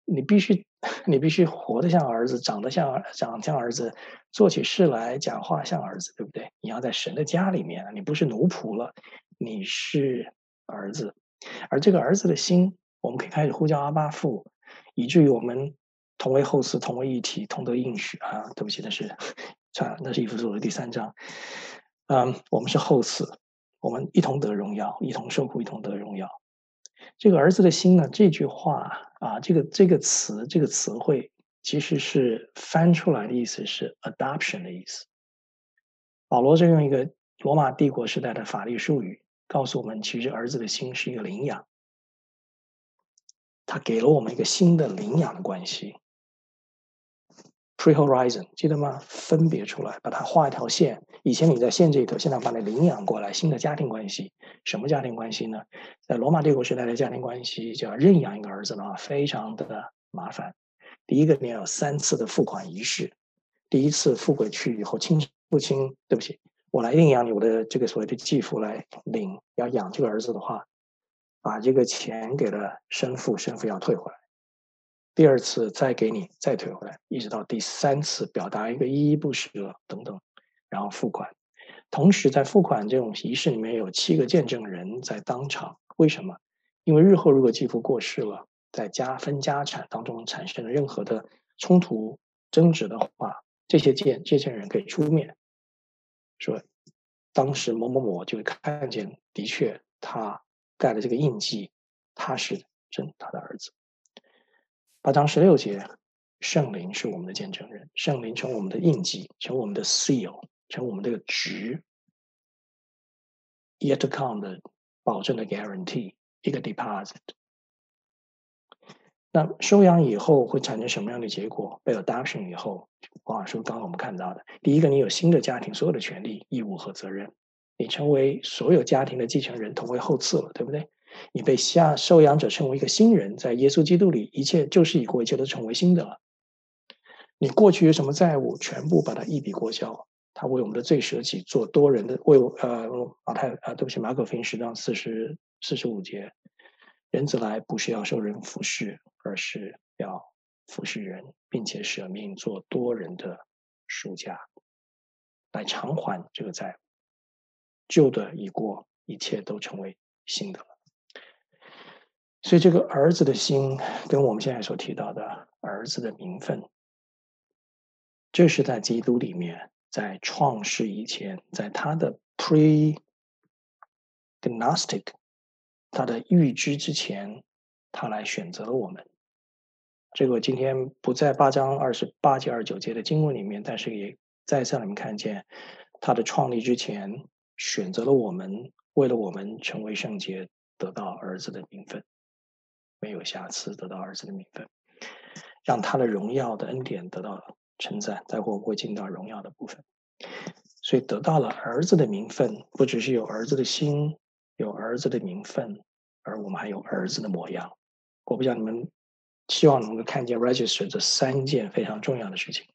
你必须你必须活得像儿子，长像儿子，做起事来讲话像儿子，对不对？你要在神的家里面，你不是奴仆了，你是儿子。而这个儿子的心，我们可以开始呼叫阿爸父，以至于我们同为后嗣，同为一体，同得应许啊！对不起，那是以弗所的第3章。我们是后嗣，我们一同得荣耀，一同受苦，一同得荣耀。这个儿子的心呢，这句话啊，这个词汇，其实是翻出来的意思是 adoption 的意思。保罗是用一个罗马帝国时代的法律术语，告诉我们，其实儿子的心是一个领养，他给了我们一个新的领养的关系。Pre-horizon 记得吗？分别出来，把它画一条线。以前你在线这一头，现在把你领养过来，新的家庭关系。什么家庭关系呢？在罗马帝国时代的家庭关系，就要认养一个儿子的话，非常的麻烦。第一个，你要有3次的付款仪式。第一次付过去以后，父亲，对不起，我来领养你，我的这个所谓的继父来要养这个儿子的话，把这个钱给了生父，生父要退回来。第2次再给你，再退回来，一直到第3次表达一个依依不舍等等，然后付款。同时在付款这种仪式里面有7个见证人在当场。为什么？因为日后如果继父过世了，在分家产当中产生了任何的冲突争执的话，这些见证人可以出面说，当时某某某就会看见，的确他盖了这个印记，他是他的儿子。8章16节，圣灵是我们的见证人，圣灵成我们的印记，成我们的 seal， 成我们这个值 yet to come 的保证的 guarantee， 一个 deposit。那收养以后会产生什么样的结果？被 adoption 以后，王老师刚刚我们看到的，第一个，你有新的家庭所有的权利、义务和责任，你成为所有家庭的继承人，同为后嗣了，对不对？你被收养者称为一个新人，在耶稣基督里，一切旧事已过，一切都成为新的了。你过去有什么债务，全部把它一笔勾销。他为我们的罪舍己，做多人的马可福音10章45节，人子来不是要受人服侍，而是要服侍人，并且舍命做多人的赎价，来偿还这个债务。旧的已过，一切都成为新的了。所以这个儿子的心，跟我们现在所提到的儿子的名分，这是在基督里面，在创世以前，在他的 pre-gnostic， 他的预知之前，他来选择了我们。这个我今天不在8章28节29节的经文里面，但是也再次让你们看见，他的创立之前选择了我们，为了我们成为圣洁，得到儿子的名分，没有瑕疵，得到儿子的名分，让他的荣耀的恩典得到称赞。待会我会进到荣耀的部分。所以得到了儿子的名分，不只是有儿子的心，有儿子的名分，而我们还有儿子的模样。我不知道你们希望能够看见 register 这3件非常重要的事情。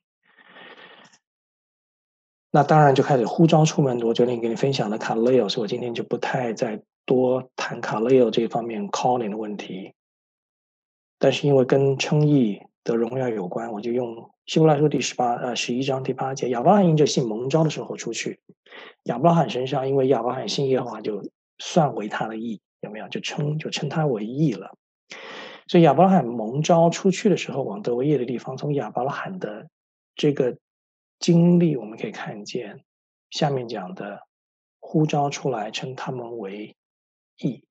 那当然就开始呼召出门。我昨天跟你分享的 Kaleo， 所以我今天就不太再多谈 Kaleo 这方面 calling 的问题。但是因为跟称义得荣耀有关，我就用希伯来书11章第8节，亚伯拉罕因着信蒙召的时候出去，亚伯拉罕身上因为亚伯拉罕信耶和华，就算为他的义，有没有？就称他为义了。所以亚伯拉罕蒙召出去的时候，往得为业的地方，从亚伯拉罕的这个经历，我们可以看见下面讲的呼召出来，称他们为义，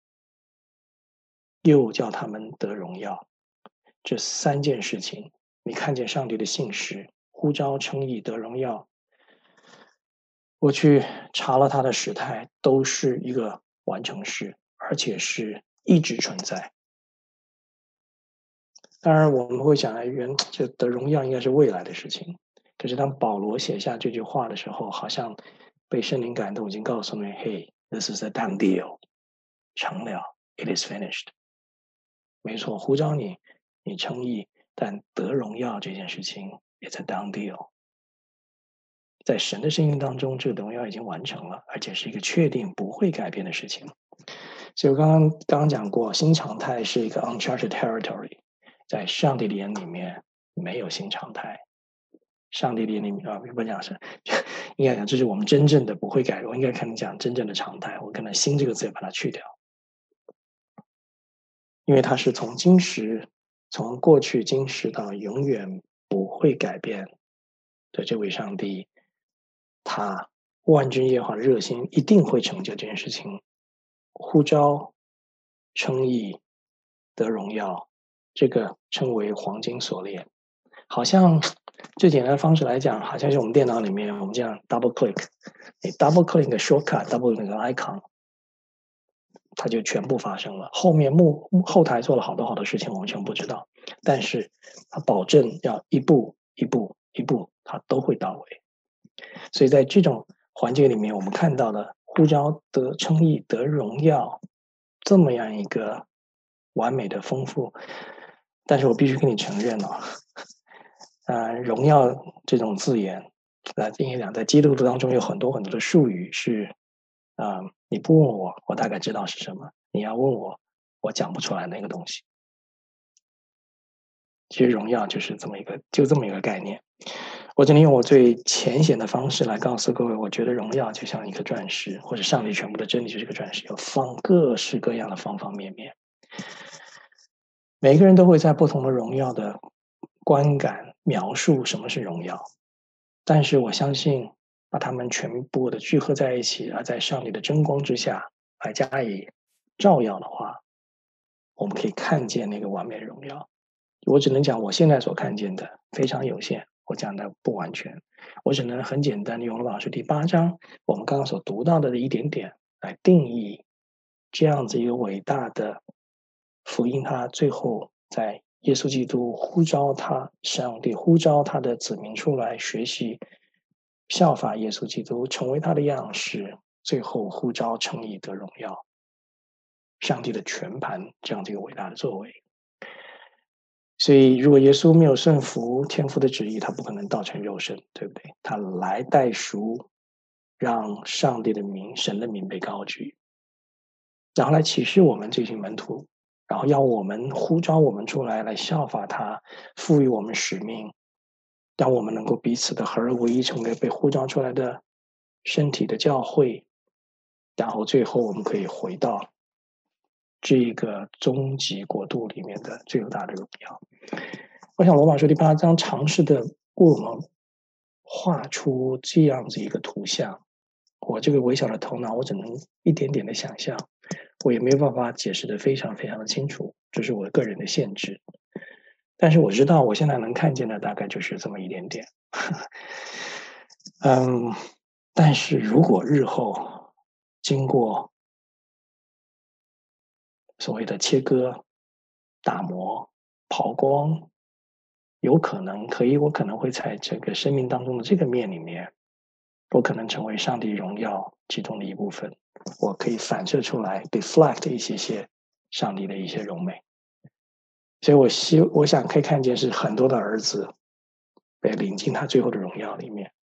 又叫他们得荣耀。这3件事情，你看见上帝的信实，呼召、称义、得荣耀。我去查了他的时态，都是一个完成式，而且是一直存在。当然我们会想来这得荣耀应该是未来的事情。可是当保罗写下这句话的时候，好像被圣灵感动，已经告诉你 Hey, this is a done deal， 成了 It is finished。 没错，呼召你称义，但得荣耀这件事情 It's a done deal。 在神的生命当中，这个荣耀已经完成了，而且是一个确定不会改变的事情。所以我刚刚讲过，新常态是一个 uncharted territory， 在上帝的眼里面没有新常态。上帝的眼里面不讲是，应该讲这是我们真正的不会改。我应该可能讲真正的常态，我可能新这个字把它去掉，因为它是从今时，从过去今时到永远不会改变的这位上帝，他万军耶和华热心一定会成就这件事情，呼召、称义、得荣耀，这个称为黄金锁链。好像最简单的方式来讲，好像是我们电脑里面我们这样 double click， 你 double click 个 shortcut double 那个 icon， 它就全部发生了。后面后台做了好多好多事情，我们全不知道，但是它保证要一步一步一步，它都会到位。所以在这种环境里面，我们看到了呼召得称义得荣耀这么样一个完美的丰富。但是我必须跟你承认荣耀这种字眼，应该讲在基督徒当中有很多很多的术语是，你不问我，我大概知道是什么；你要问我，我讲不出来那个东西。其实荣耀就是这么一个概念。我只能用我最浅显的方式来告诉各位，我觉得荣耀就像一颗钻石，或者上帝全部的真理就是一个钻石，有各式各样的方方面面。每个人都会在不同的荣耀的观感描述什么是荣耀，但是我相信把它们全部的聚合在一起，而在上帝的真光之下来加以照耀的话，我们可以看见那个完美的荣耀。我只能讲我现在所看见的非常有限，我讲的不完全，我只能很简单的用罗马书第8章我们刚刚所读到的一点点来定义这样子一个伟大的福音，它最后在耶稣基督呼召上帝呼召他的子民出来学习效法耶稣基督，成为他的样式，最后呼召称义得荣耀，上帝的全盘这样的一个伟大的作为。所以，如果耶稣没有顺服天父的旨意，他不可能道成肉身，对不对？他来代赎，让上帝的名、神的名被高举，然后来启示我们这群门徒，然后要我们呼召我们出来，来效法他，赋予我们使命，让我们能够彼此的合而为一，成为被呼召出来的身体的教会，然后最后我们可以回到这个终极国度里面的最大的荣耀。我想罗马书第8章尝试的为我们画出这样子一个图像。我这个微小的头脑，我只能一点点的想象，我也没有办法解释的非常非常的清楚，这是我个人的限制。但是我知道我现在能看见的大概就是这么一点点。但是如果日后经过所谓的切割、打磨、刨光，有可能我可能会在这个生命当中的这个面里面，我可能成为上帝荣耀其中的一部分，我可以反射出来 deflect 一些上帝的一些荣美。所以我想可以看见是很多的儿子被领进他最后的荣耀里面。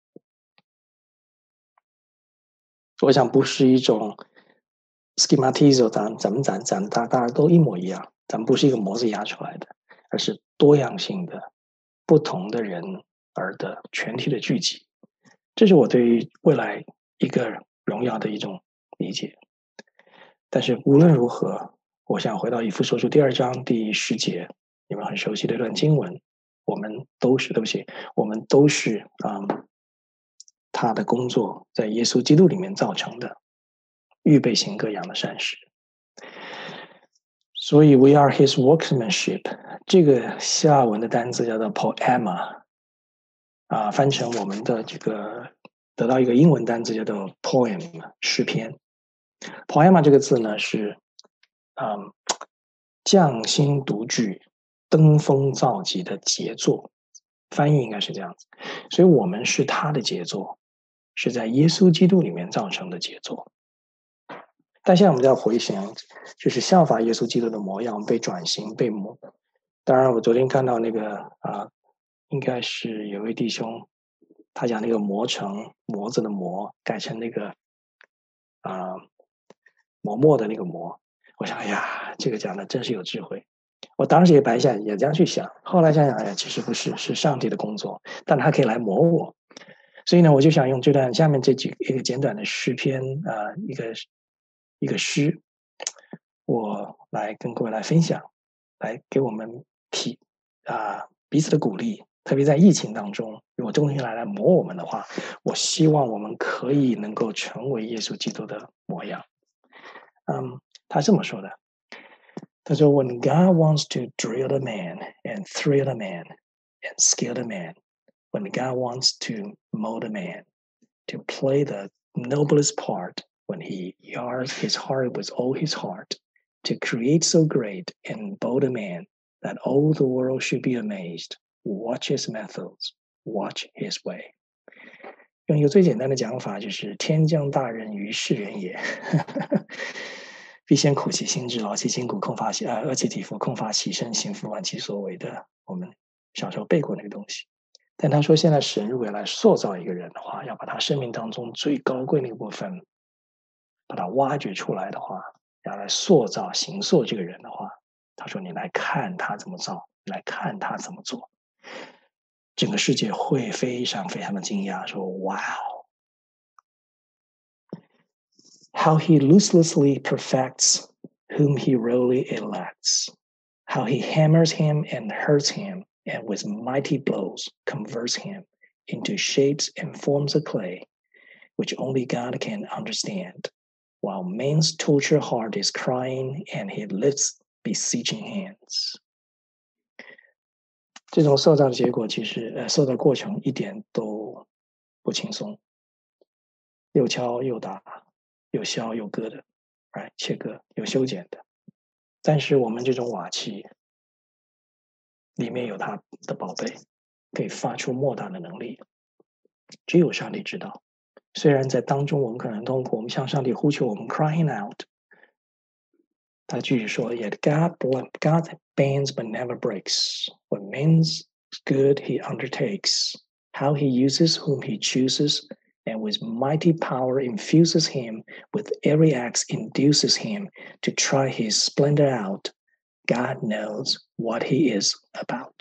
我想不是一种 schematizo， 咱们大家都一模一样，咱们不是一个模子压出来的，而是多样性的不同的人儿的全体的聚集。这是我对于未来一个荣耀的一种理解。但是无论如何，我想回到以弗所书第2章第10节，你们很熟悉的一段经文，我们都是他的工作在耶稣基督里面造成的，预备行各样的善事。所以 we are his workmanship， 这个希腊文的单词叫做 poema，翻成我们的这个得到一个英文单词叫做 poem， 诗篇。poema 这个字呢是匠心独具、登峰造极的杰作，翻译应该是这样子。所以我们是他的杰作，是在耶稣基督里面造成的杰作。但现在我们就要回想，就是效法耶稣基督的模样，被转型、被磨。当然，我昨天看到那个应该是有位弟兄，他讲那个磨成模子的磨，改成那个磨墨的那个磨。我想，哎呀，这个讲的真是有智慧。 我当时也白想也这样去想，后来想想，哎，其实不是，是上帝的工作，但他可以来磨我。所以呢，我就想用这段下面一个简短的诗篇一个诗，我来跟各位来分享，来给我们彼此的鼓励。特别在疫情当中，如果中心来磨我们的话，我希望我们可以能够成为耶稣基督的模样。他这么说的。他说：“When God wants to drill a man and thrill a man and scale a man, when God wants to mold a man to play the noblest part, when He yards his heart with all his heart, to create so great and bold a man that all the world should be amazed, watch his methods, watch his way.” 用一个最简单的讲法，就是天降大任于世人也，必先苦其心志，劳其筋骨，饿其体肤，空乏其身，行拂乱其所为的。我们小时候背过那个东西。但他说，现在神如果要来塑造一个人的话，要把他生命当中最高贵那个部分，把它挖掘出来的话，要来形塑这个人的话，他说：“你来看他怎么造，你来看他怎么做。”整个世界会非常非常的惊讶，说 ：“Wow, how he ruthlessly perfects whom he rarely elects, how he hammers him and hurts him, and with mighty blows converts him into shapes and forms of clay, which only God can understand, while man's tortured heart is crying and he lifts beseeching hands.” 这种塑造的结果，其实塑造过程一点都不轻松，又敲又打，又削又割的，切割有修剪的。但是我们这种瓦器里面有它的宝贝，可以发出莫大的能力，只有上帝知道。虽然在当中我们可能痛苦，我们向上帝呼求，我们 crying out。他继续说 ，Yet God bends but never breaks. What man's good he undertakes, how he uses whom he chooses, and with mighty power infuses him, with every axe induces him to try his splendor out. God knows what he is about.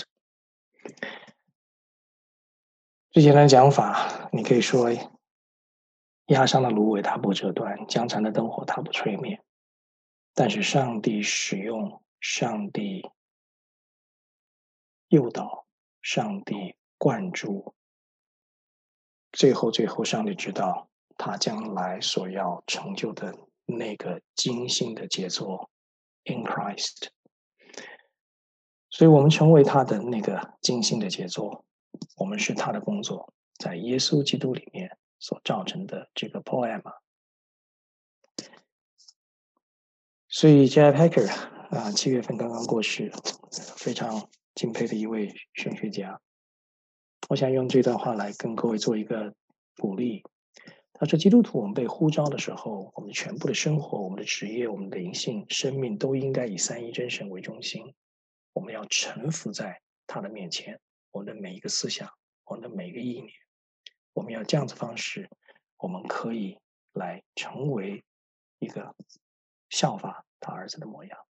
最简单的讲法，你可以说，压伤的芦苇它不折断，江残的灯火它不吹灭。但是上帝使用，上帝诱导，上帝灌注，最后上帝知道他将来所要成就的那个精心的杰作 in Christ。 所以我们成为他的那个精心的杰作，我们是他的工作，在耶稣基督里面所造成的这个 poema。所以 J.I. Packer 7月份刚刚过世，非常敬佩的一位神学家。我想用这段话来跟各位做一个鼓励。他说，基督徒我们被呼召的时候，我们全部的生活、我们的职业、我们的灵性、生命都应该以三一真神为中心。我们要臣服在他的面前，我们的每一个思想，我们的每一个意念，我们要这样子方式，我们可以来成为一个效法他儿子的模样。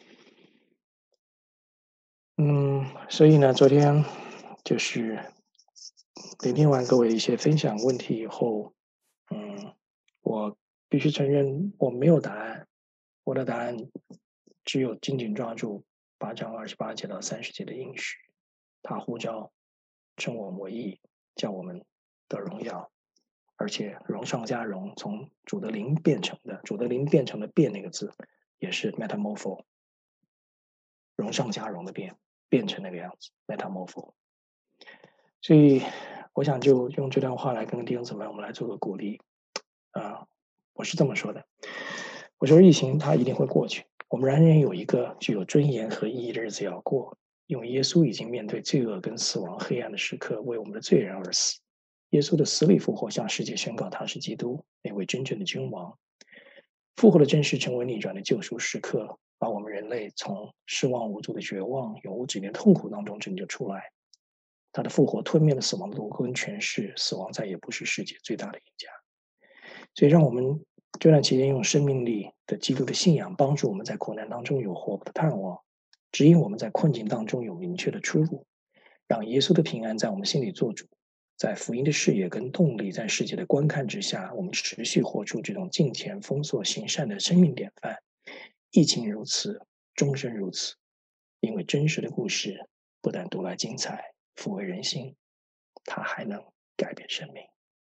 所以呢，昨天就是聆听完各位一些分享问题以后，我必须承认我没有答案，我的答案只有紧紧抓住8章28节到30节的应许，他呼召称我们为义，叫我们得荣耀，而且荣上加荣，从主的灵变成的变那个字，也是 metamorpho， 荣上加荣的变成那个样子 metamorpho。 所以我想就用这段话来跟弟兄姊妹我们来做个鼓励。我是这么说的，我说疫情它一定会过去，我们仍然有一个具有尊严和意义的日子要过，因为耶稣已经面对罪恶跟死亡黑暗的时刻，为我们的罪人而死。耶稣的死里复活向世界宣告他是基督，那位真正的君王。复活的真实成为逆转的救赎时刻，把我们人类从失望无助的绝望、永无止境的痛苦当中拯救出来。他的复活吞灭了死亡的夺跟权势，死亡再也不是世界最大的赢家。所以让我们这段期间用生命力的基督的信仰帮助我们在苦难当中有活的盼望， 指引我们在困境当中有明确的出路，让耶稣的平安在我们心里做主。在福音的视野跟动力，在世界的观看之下，我们持续活出这种敬虔、封锁、行善的生命典范。疫情如此，终身如此，因为真实的故事不但读来精彩、抚慰人心，它还能改变生命。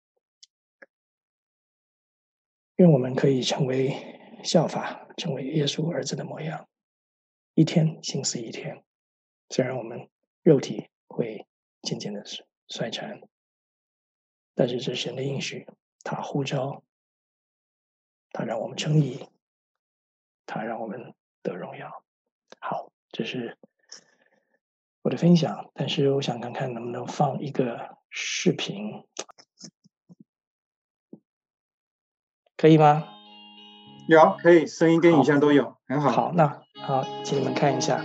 愿我们可以成为效法，成为耶稣儿子的模样，一天心思一天。虽然我们肉体会渐渐的衰残，但是这神的应许，他呼召，他让我们称义，他让我们得荣耀。好，这是我的分享，但是我想看看能不能放一个视频，可以吗？ 有，可以，声音跟影好像都有，很好。 好，那好，请你们看一下。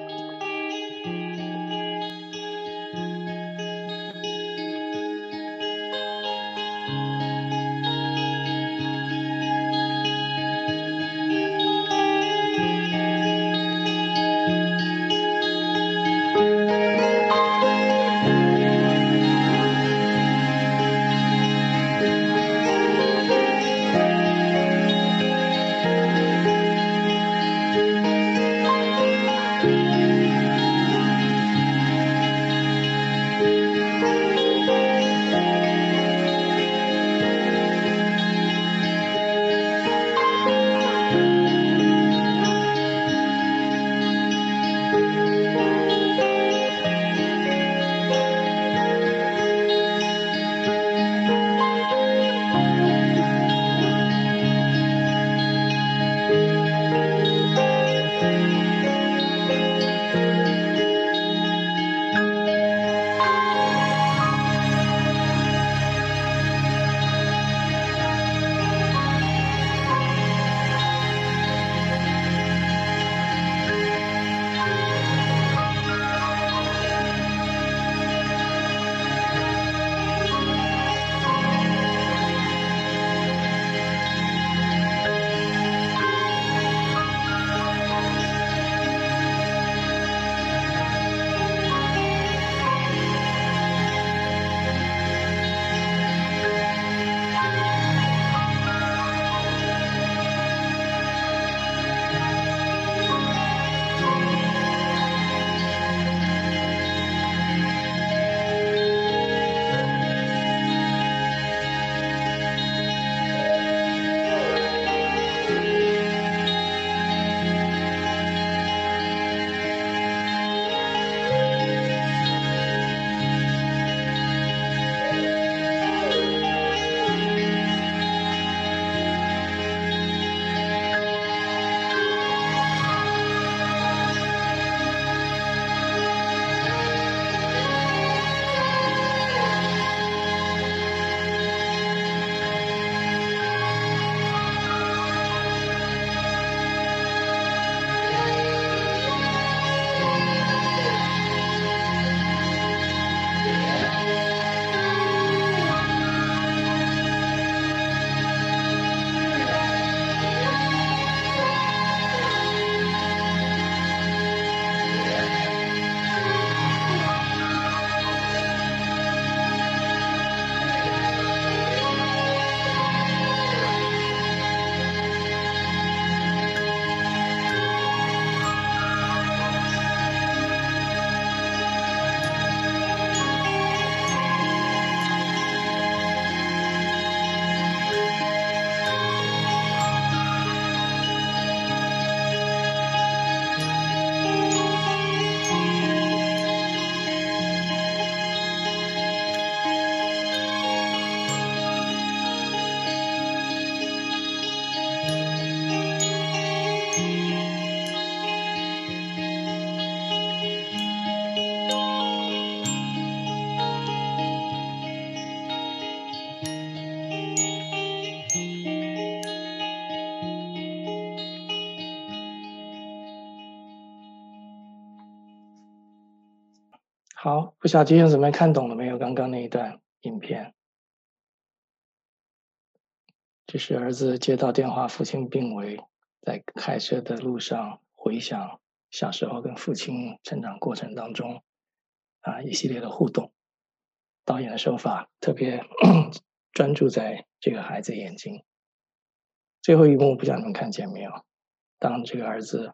好，不晓得弟兄姊妹看懂了没有？刚刚那一段影片，这是儿子接到电话，父亲病危，在开车的路上回想小时候跟父亲成长过程当中一系列的互动。导演的手法特别专注在这个孩子眼睛。最后一幕不知道你们看见没有？当这个儿子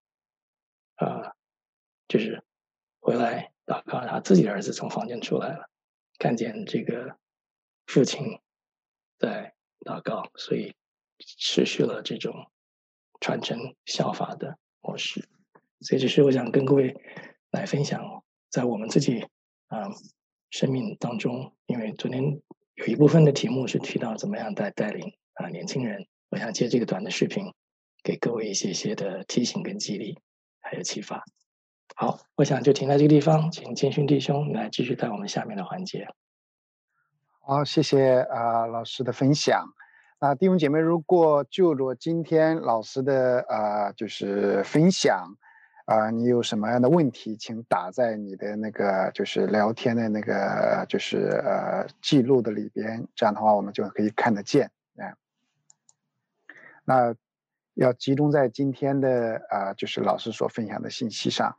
就是回来祷告，他自己的儿子从房间出来了，看见这个父亲在祷告，所以持续了这种传承效法的模式。所以这是我想跟各位来分享，在我们自己生命当中，因为昨天有一部分的题目是提到怎么样带领年轻人，我想借这个短的视频给各位一些的提醒跟激励，还有启发。好，我想就停在这个地方，请建勋弟兄来继续带我们下面的环节。 好，谢谢老师的分享。弟兄姐妹，如果就着今天老师的就是分享你有什么样的问题，请打在你的那个就是聊天的那个就是记录的里边，这样的话我们就可以看得见。那要集中在今天的就是老师所分享的信息上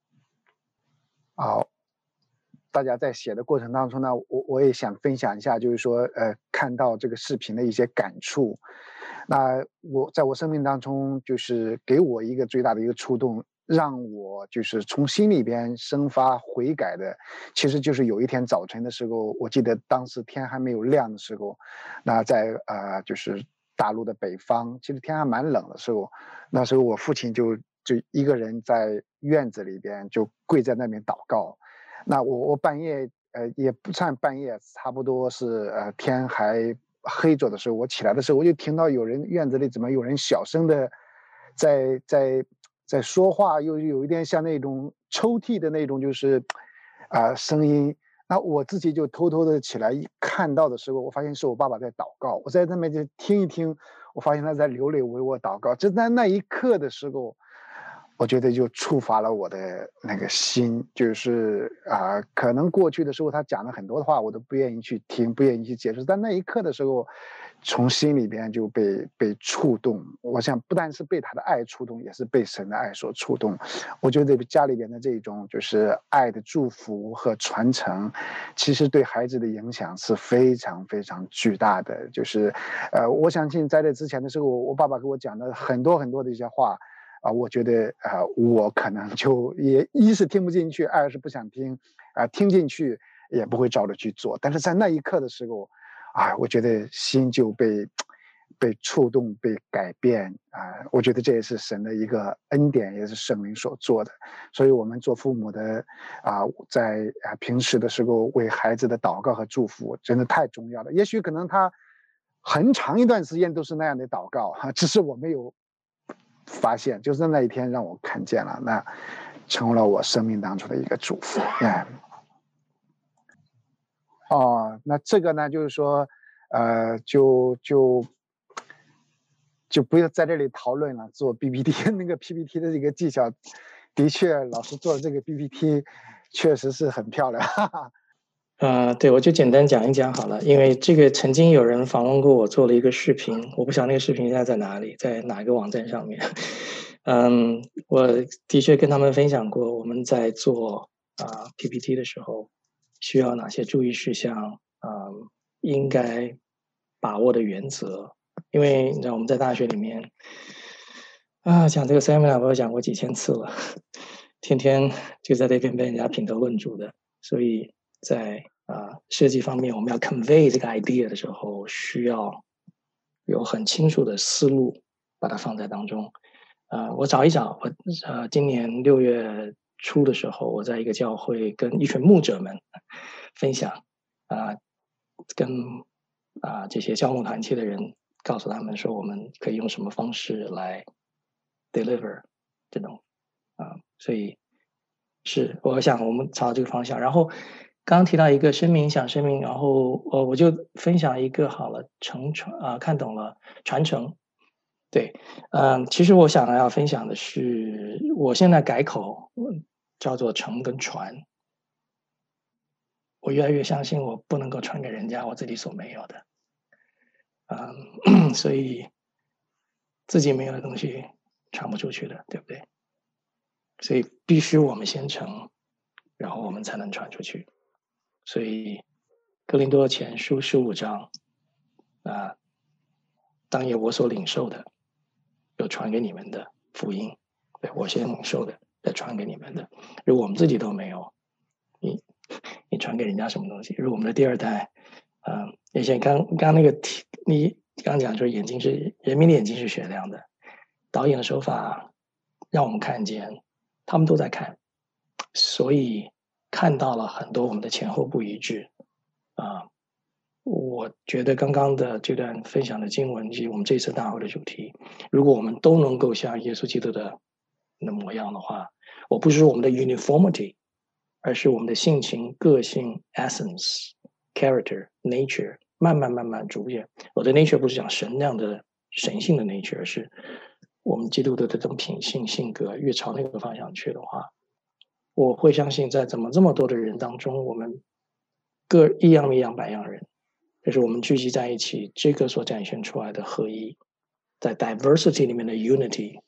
好。大家在写的过程当中呢，我也想分享一下，就是说看到这个视频的一些感触。那在我生命当中，就是给我一个最大的一个触动，让我就是从心里边生发悔改的，其实就是有一天早晨的时候，我记得当时天还没有亮的时候，那在就是大陆的北方，其实天还蛮冷的时候，那时候我父亲就一个人在院子里边就跪在那边祷告。那我半夜也不算半夜，差不多是天还黑着的时候，我起来的时候，我就听到院子里怎么有人小声的在说话，又有一点像那种抽泣的那种就是声音。那我自己就偷偷的起来看到的时候，我发现是我爸爸在祷告，我在那边就听一听，我发现他在流泪为我祷告。就在那一刻的时候，我觉得就触发了我的那个心，就是可能过去的时候他讲了很多的话，我都不愿意去听，不愿意去解释，但那一刻的时候，从心里边就被触动。我想不但是被他的爱触动，也是被神的爱所触动。我觉得家里边的这种就是爱的祝福和传承，其实对孩子的影响是非常非常巨大的。就是我相信在这之前的时候，我爸爸给我讲了很多很多的一些话。我觉得我可能就也一是听不进去，二是不想听，听进去也不会照着去做。但是在那一刻的时候，我觉得心就被触动、被改变我觉得这也是神的一个恩典，也是圣灵所做的。所以我们做父母的在平时的时候为孩子的祷告和祝福真的太重要了。也许可能他很长一段时间都是那样的祷告只是我没有发现，就是那一天让我看见了，那成为了我生命当中的一个祝福。那这个呢，就是说，就不要在这里讨论了。做 PPT 那个 PPT 的这个技巧，的确，老师做的这个 PPT 确实是很漂亮。 对，我就简单讲一讲好了，因为这个曾经有人访问过我，做了一个视频，我不晓得那个视频现在在哪里，在哪个网站上面。我的确跟他们分享过，我们在做PPT 的时候需要哪些注意事项，应该把握的原则。因为你知道我们在大学里面讲这个 seminar 我讲过几千次了，天天就在那边被人家品头论足的，所以在设计方面，我们要 convey 这个 idea 的时候，需要有很清楚的思路，把它放在当中。我找一找，今年6月初的时候，我在一个教会跟一群牧者们分享，跟这些教牧团契的人告诉他们说，我们可以用什么方式来 deliver 这种所以是我想我们朝这个方向。然后刚刚提到一个生命影响生命，然后我就分享一个好了，看懂了传承。对，其实我想要分享的是，我现在改口叫做承跟传。我越来越相信我不能够传给人家我自己所没有的，所以自己没有的东西传不出去的，对不对？ 所以必须我们先成，然后我们才能传出去。所以哥林多前书15章当夜我所领受的，有传给你们的福音，对，我先领受的，再传给你们的。如果我们自己都没有，你传给人家什么东西？如果我们的第二代，而且刚那个你刚讲说人民的眼睛是雪亮的，导演的手法让我们看见，他们都在看，所以看到了很多我们的前后不一致我觉得刚刚的这段分享的经文及我们这次大会的主题，如果我们都能够像耶稣基督的模样的话，我不是说我们的 uniformity， 而是我们的性情、个性、essence、character、nature， 慢慢逐渐。我的 nature 不是讲神那样的神性的 nature， 而是我们基督的这种品性、性格越朝那个方向去的话，我会相信在这么多的人当中，我们各一样百样人。就是我们聚集在一起，这个所展现出来的合一，在 diversity 里面的 unity，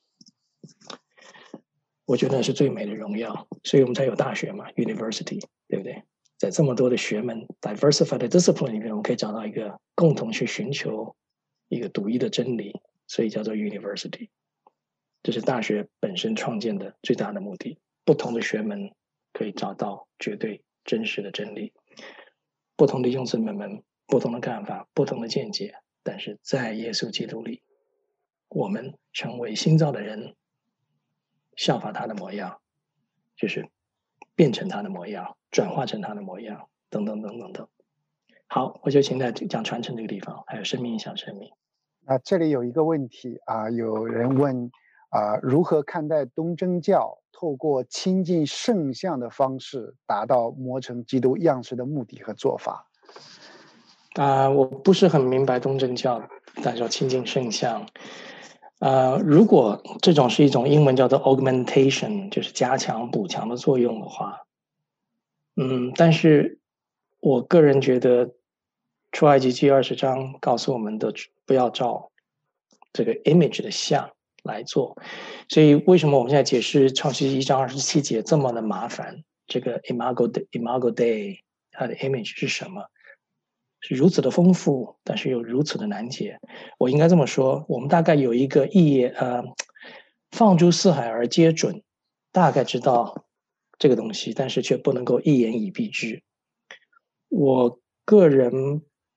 我觉得是最美的荣耀，所以我们才有大学嘛 ，university， 对不对？在这么多的学门 diversified discipline 里面，我们可以找到一个共同去寻求一个独一的真理，所以叫做 university。这是大学本身创建的最大的目的，不同的学门可以找到绝对真实的真理，不同的用词们。不同的看法，不同的见解，但是在耶稣基督里，我们成为新造的人，效法他的模样，就是变成他的模样，转化成他的模样，等等。好，我就请在讲传承这个地方，还有生命影响生命。 这里有一个问题有人问如何看待东正教透过亲近圣像的方式，达到磨成基督样式的目的和做法？ 我不是很明白东正教但是亲近圣像如果这种是一种英文叫做 augmentation， 就是加强补强的作用的话，但是我个人觉得出埃及记20章告诉我们的不要照这个 image 的像来做，所以为什么我们现在解释创世纪1章27节这么的麻烦？这个 imago Dei 它的 image 是什么？是如此的丰富，但是又如此的难解。我应该这么说，我们大概有一个放诸四海而皆准，大概知道这个东西，但是却不能够一言以蔽之。我个人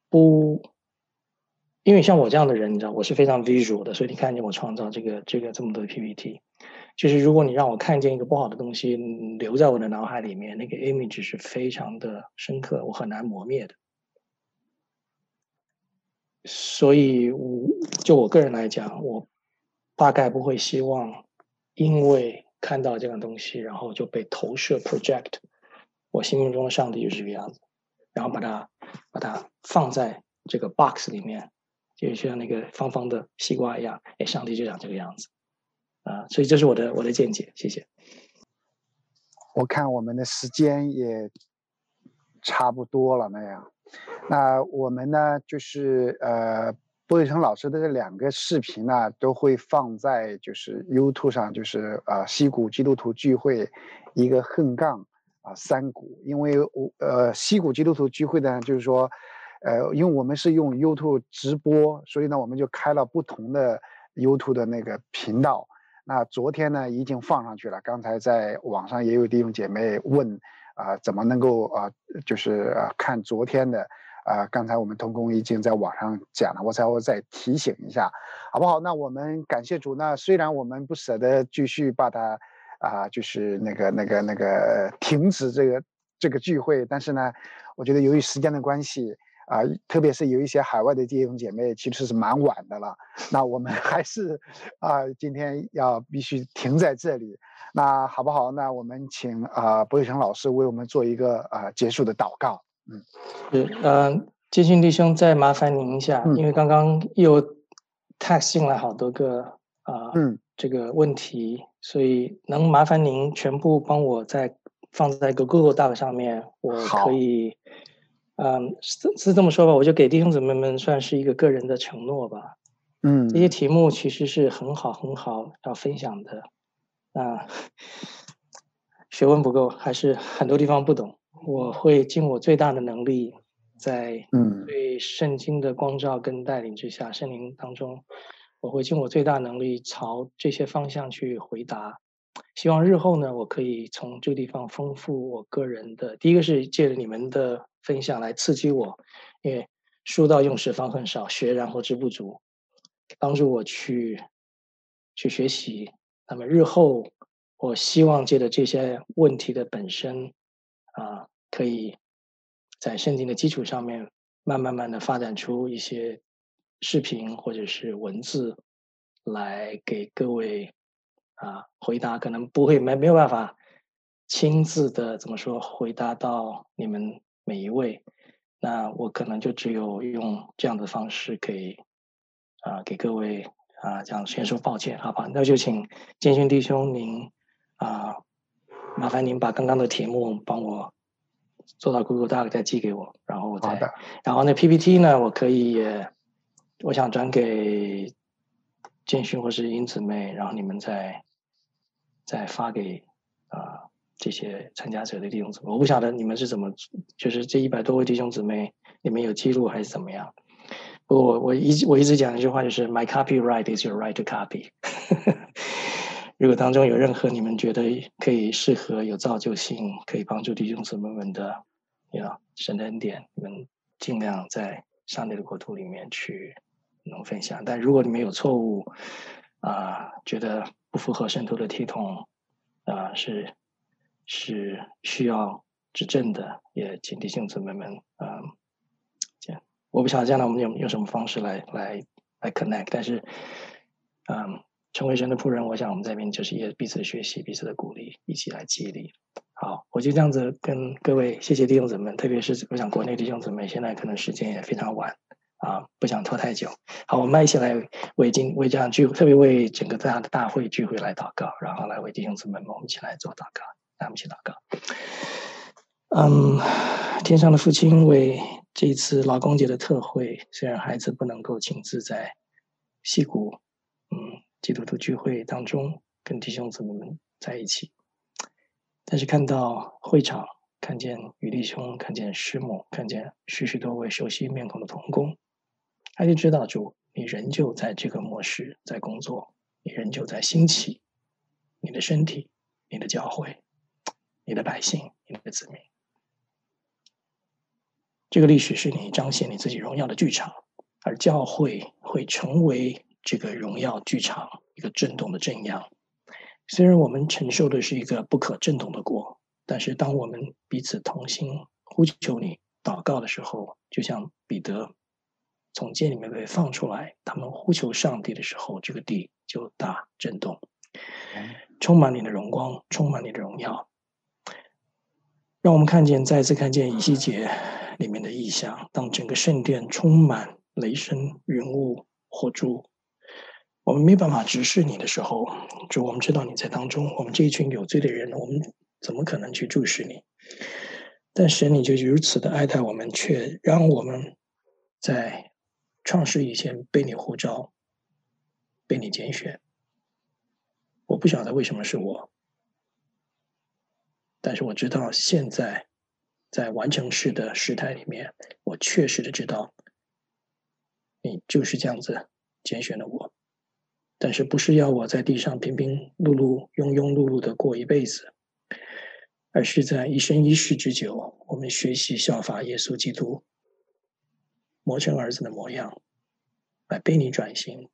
因为像我这样的人，你知道，我是非常 visual 的，所以你看见我创造这个这么多的 PPT， 就是如果你让我看见一个不好的东西留在我的脑海里面，那个 image 是非常的深刻，我很难磨灭的。所以就我个人来讲，我大概不会希望因为看到这样东西，然后就被投射 project 我心目中的上帝就是这个样子，然后把它放在这个 box 里面，就像那个方方的西瓜一样，上帝就长这个样子所以这是我的见解，谢谢。 我看我们的时间也差不多了那样。那我们呢，就是郭伟成老师的这2个视频呢，都会放在就是 YouTube 上，就是西谷基督徒聚会一个3股，因为西谷基督徒聚会呢，就是说因为我们是用 YouTube 直播，所以呢，我们就开了不同的 YouTube 的那个频道。那昨天呢已经放上去了，刚才在网上也有弟兄姐妹问怎么能够就是看昨天的刚才我们同工已经在网上讲了，我再提醒一下，好不好？那我们感谢主。那虽然我们不舍得继续把它就是那个停止这个聚会，但是呢，我觉得由于时间的关系特别是有一些海外的弟兄姐妹，其实是蛮晚的了。那我们还是今天要必须停在这里。那好不好？那我们请博伟成老师为我们做一个结束的祷告。 建信弟兄再麻烦您一下，因为刚刚又 text 进来好多个这个问题，所以能麻烦您全部帮我放在一个 Google Doc 上面，我可以是这么说吧，我就给弟兄姊妹们算是一个个人的承诺吧。这些题目其实是很好要分享的。 学问不够，还是很多地方不懂。我会尽我最大的能力，在对圣经的光照跟带领之下，圣灵当中，我会尽我最大能力朝这些方向去回答。希望日后呢，我可以从这个地方丰富我个人的。第一个是借着你们的分享来刺激我，因为书到用时方恨少，学然后知不足，帮助我去学习。那么日后，我希望借着这些问题的本身，可以在圣经的基础上面，慢慢的发展出一些视频或者是文字，来给各位回答，可能不会没有办法亲自的怎么说回答到你们每一位，那我可能就只有用这样的方式给各位这样先说抱歉，好吧？那就请建勋弟兄您啊、麻烦您把刚刚的题目帮我做到 Google Doc 再寄给我，然后好的， 然后那 PPT 呢，我想转给建勋或是英姊妹，然后你们再发给这些参加者的弟兄姊妹。我不晓得你们是怎么，就是这100多位弟兄姊妹，你们有记录还是怎么样？不过我一直讲一句话，就是 My copyright is your right to copy 。如果当中有任何你们觉得可以适合有造就性，可以帮助弟兄姊妹们的，神的恩典，你们尽量在上帝的国度里面去能分享。但如果你们有错误觉得不符合圣徒的体统是需要指正的，也请弟兄姊妹们我不晓得将来我们用什么方式来 connect， 但是成为神的仆人，我想我们这边就是也彼此学习，彼此的鼓励，一起来激励。好，我就这样子跟各位谢谢弟兄姊妹，特别是我想国内弟兄姊妹现在可能时间也非常晚不想拖太久。好，我们一起来为这样聚会，特别为整个这样的大会聚会来祷告，然后来为弟兄姊妹们我们一起来做祷告，来我们一起祷告。天上的父亲，为这一次劳工节的特会，虽然孩子不能够亲自在矽谷基督徒聚会当中跟弟兄姊妹们在一起，但是看到会场，看见余弟兄，看见师母，看见许许多位熟悉面孔的同工，他就知道主，你仍旧在这个末世在工作，你仍旧在兴起你的身体，你的教会，你的百姓，你的子民。这个历史是你彰显你自己荣耀的剧场，而教会会成为这个荣耀剧场一个震动的震央。虽然我们承受的是一个不可震动的国，但是当我们彼此同心呼求你祷告的时候，就像彼得从监里面被放出来，他们呼求上帝的时候，这个地就大震动，充满你的荣光，充满你的荣耀。让我们再次看见以西结里面的异象，当整个圣殿充满雷声、云雾、火柱，我们没办法直视你的时候，主，我们知道你在当中，我们这一群有罪的人，我们怎么可能去注视你？但神你就如此的爱戴我们，却让我们在创世以前被你呼召，被你拣选。我不晓得为什么是我，但是我知道现在在完成式的时态里面，我确实的知道你就是这样子拣选了我，但是不是要我在地上平平碌碌、庸庸碌碌的过一辈子，而是在一生一世之久，我们学习效法耶稣基督，磨成儿子的模样，来被你转型。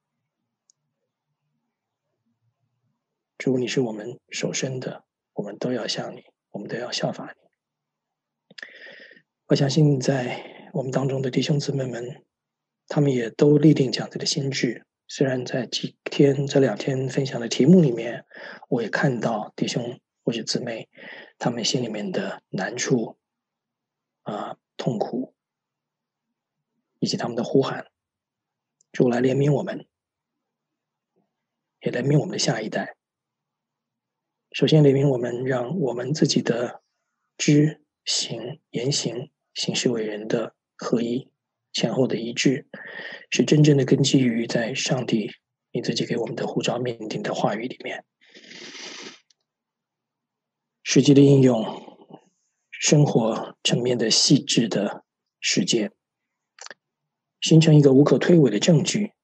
主，你是我们首生的，我们都要像你，我们都要效法你。我相信在我们当中的弟兄姊妹们，他们也都立定这样子的心志。虽然在这2天分享的题目里面，我也看到弟兄或者姊妹他们心里面的难处痛苦，以及他们的呼喊，主来怜悯我们，也怜悯我们的下一代。首先怜悯我们，让我们自己的知行言行行事为人的合一，前后的一致，是真正的根基于在上帝你自己给我们的呼召命定的话语里面。 实际的应用，生活层面的细致的实践，形成一个无可推诿的证据，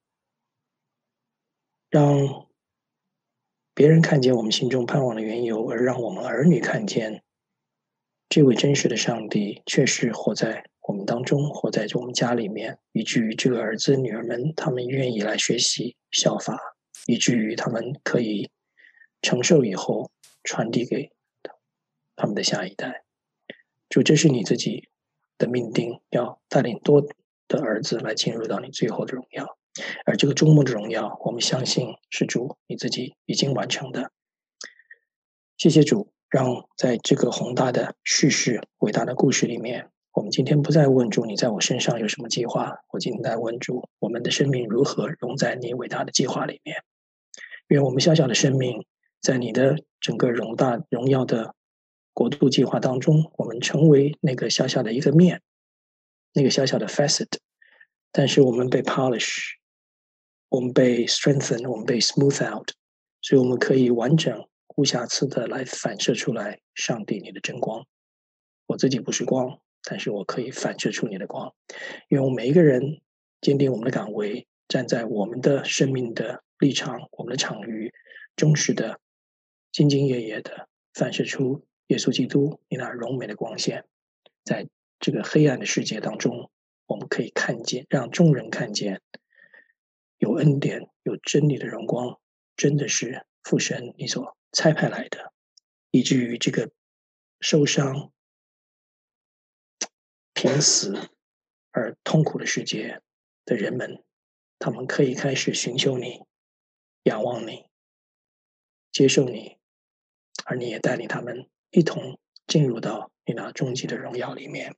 让别人看见我们心中盼望的缘由，而让我们儿女看见这位真实的上帝确实活在我们当中，活在我们家里面，以至于这个儿子女儿们他们愿意来学习效法，以至于他们可以承受以后传递给他们的下一代。主，这是你自己的命定，要带领多的儿子来进入到你最后的荣耀，而这个终末的荣耀，我们相信是主你自己已经完成的。谢谢主，让在这个宏大的叙事、伟大的故事里面，我们今天不再问主你在我身上有什么计划，我今天在问主我们的生命如何融在你伟大的计划里面。愿我们小小的生命在你的整个荣耀的国度计划当中，我们成为那个小小的一个面，那个小小的 facet， 但是我们被 polish， 我们被 strengthen， 我们被 smooth out， 所以我们可以完整无瑕疵的来反射出来上帝你的真光。我自己不是光，但是我可以反射出你的光。因为我们每一个人坚定我们的岗位，站在我们的生命的立场，我们的场域，忠实的兢兢业业的反射出耶稣基督你那荣美的光线。在这个黑暗的世界当中，我们可以看见，让众人看见有恩典有真理的荣光，真的是父神你所差派来的，以至于这个受伤濒死而痛苦的世界的人们，他们可以开始寻求你，仰望你，接受你，而你也带领他们一同进入到你那终极的荣耀里面。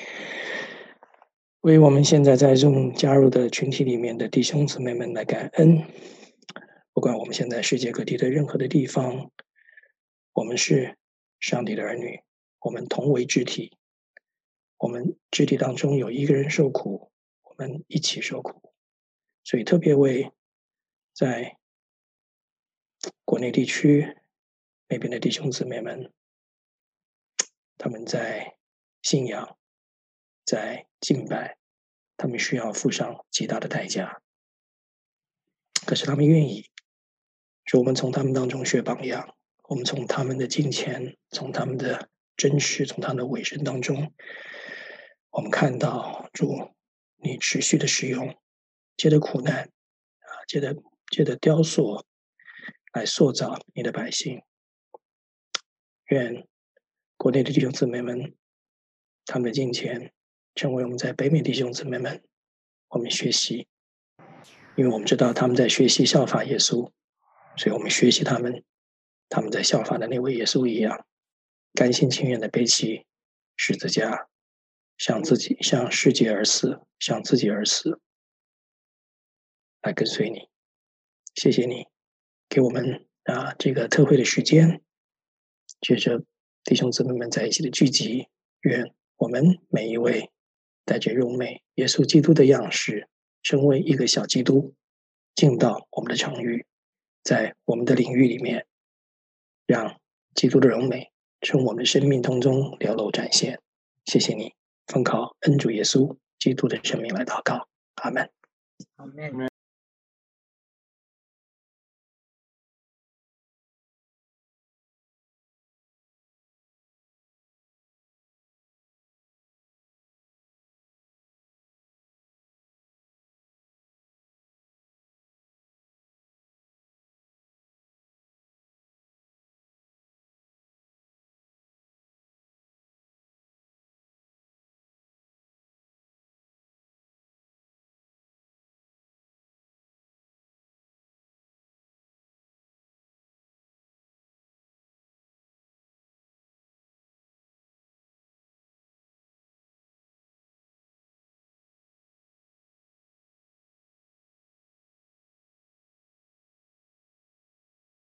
为我们现在在Zoom加入的群体里面的弟兄姊妹们来感恩，不管我们现在世界各地的任何的地方，我们是上帝的儿女，我们同为肢体，我们肢体当中有一个人受苦，我们一起受苦。所以特别为在国内地区那边的弟兄姊妹们，他们在信仰在敬拜，他们需要付上极大的代价，可是他们愿意，说我们从他们当中学榜样，我们从他们的敬虔，从他们的真实，从他们的委身当中，我们看到主你持续的使用，借着苦难借着雕塑来塑造你的百姓。愿国内的弟兄姊妹们，他们的敬虔成为我们在北美弟兄姊妹们我们学习，因为我们知道他们在学习效法耶稣，所以我们学习他们在效法的那位耶稣一样，甘心情愿的背起十字架，向世界而死，向自己而死，来跟随你。谢谢你给我们这个特会的时间，借着弟兄姊妹们在一起的聚集，愿我们每一位带着荣美耶稣基督的样式，成为一个小基督，进到我们的场域，在我们的领域里面，让基督的荣美从我们的生命当中流露展现。谢谢你，奉靠恩主耶稣基督的生命来祷告，阿们。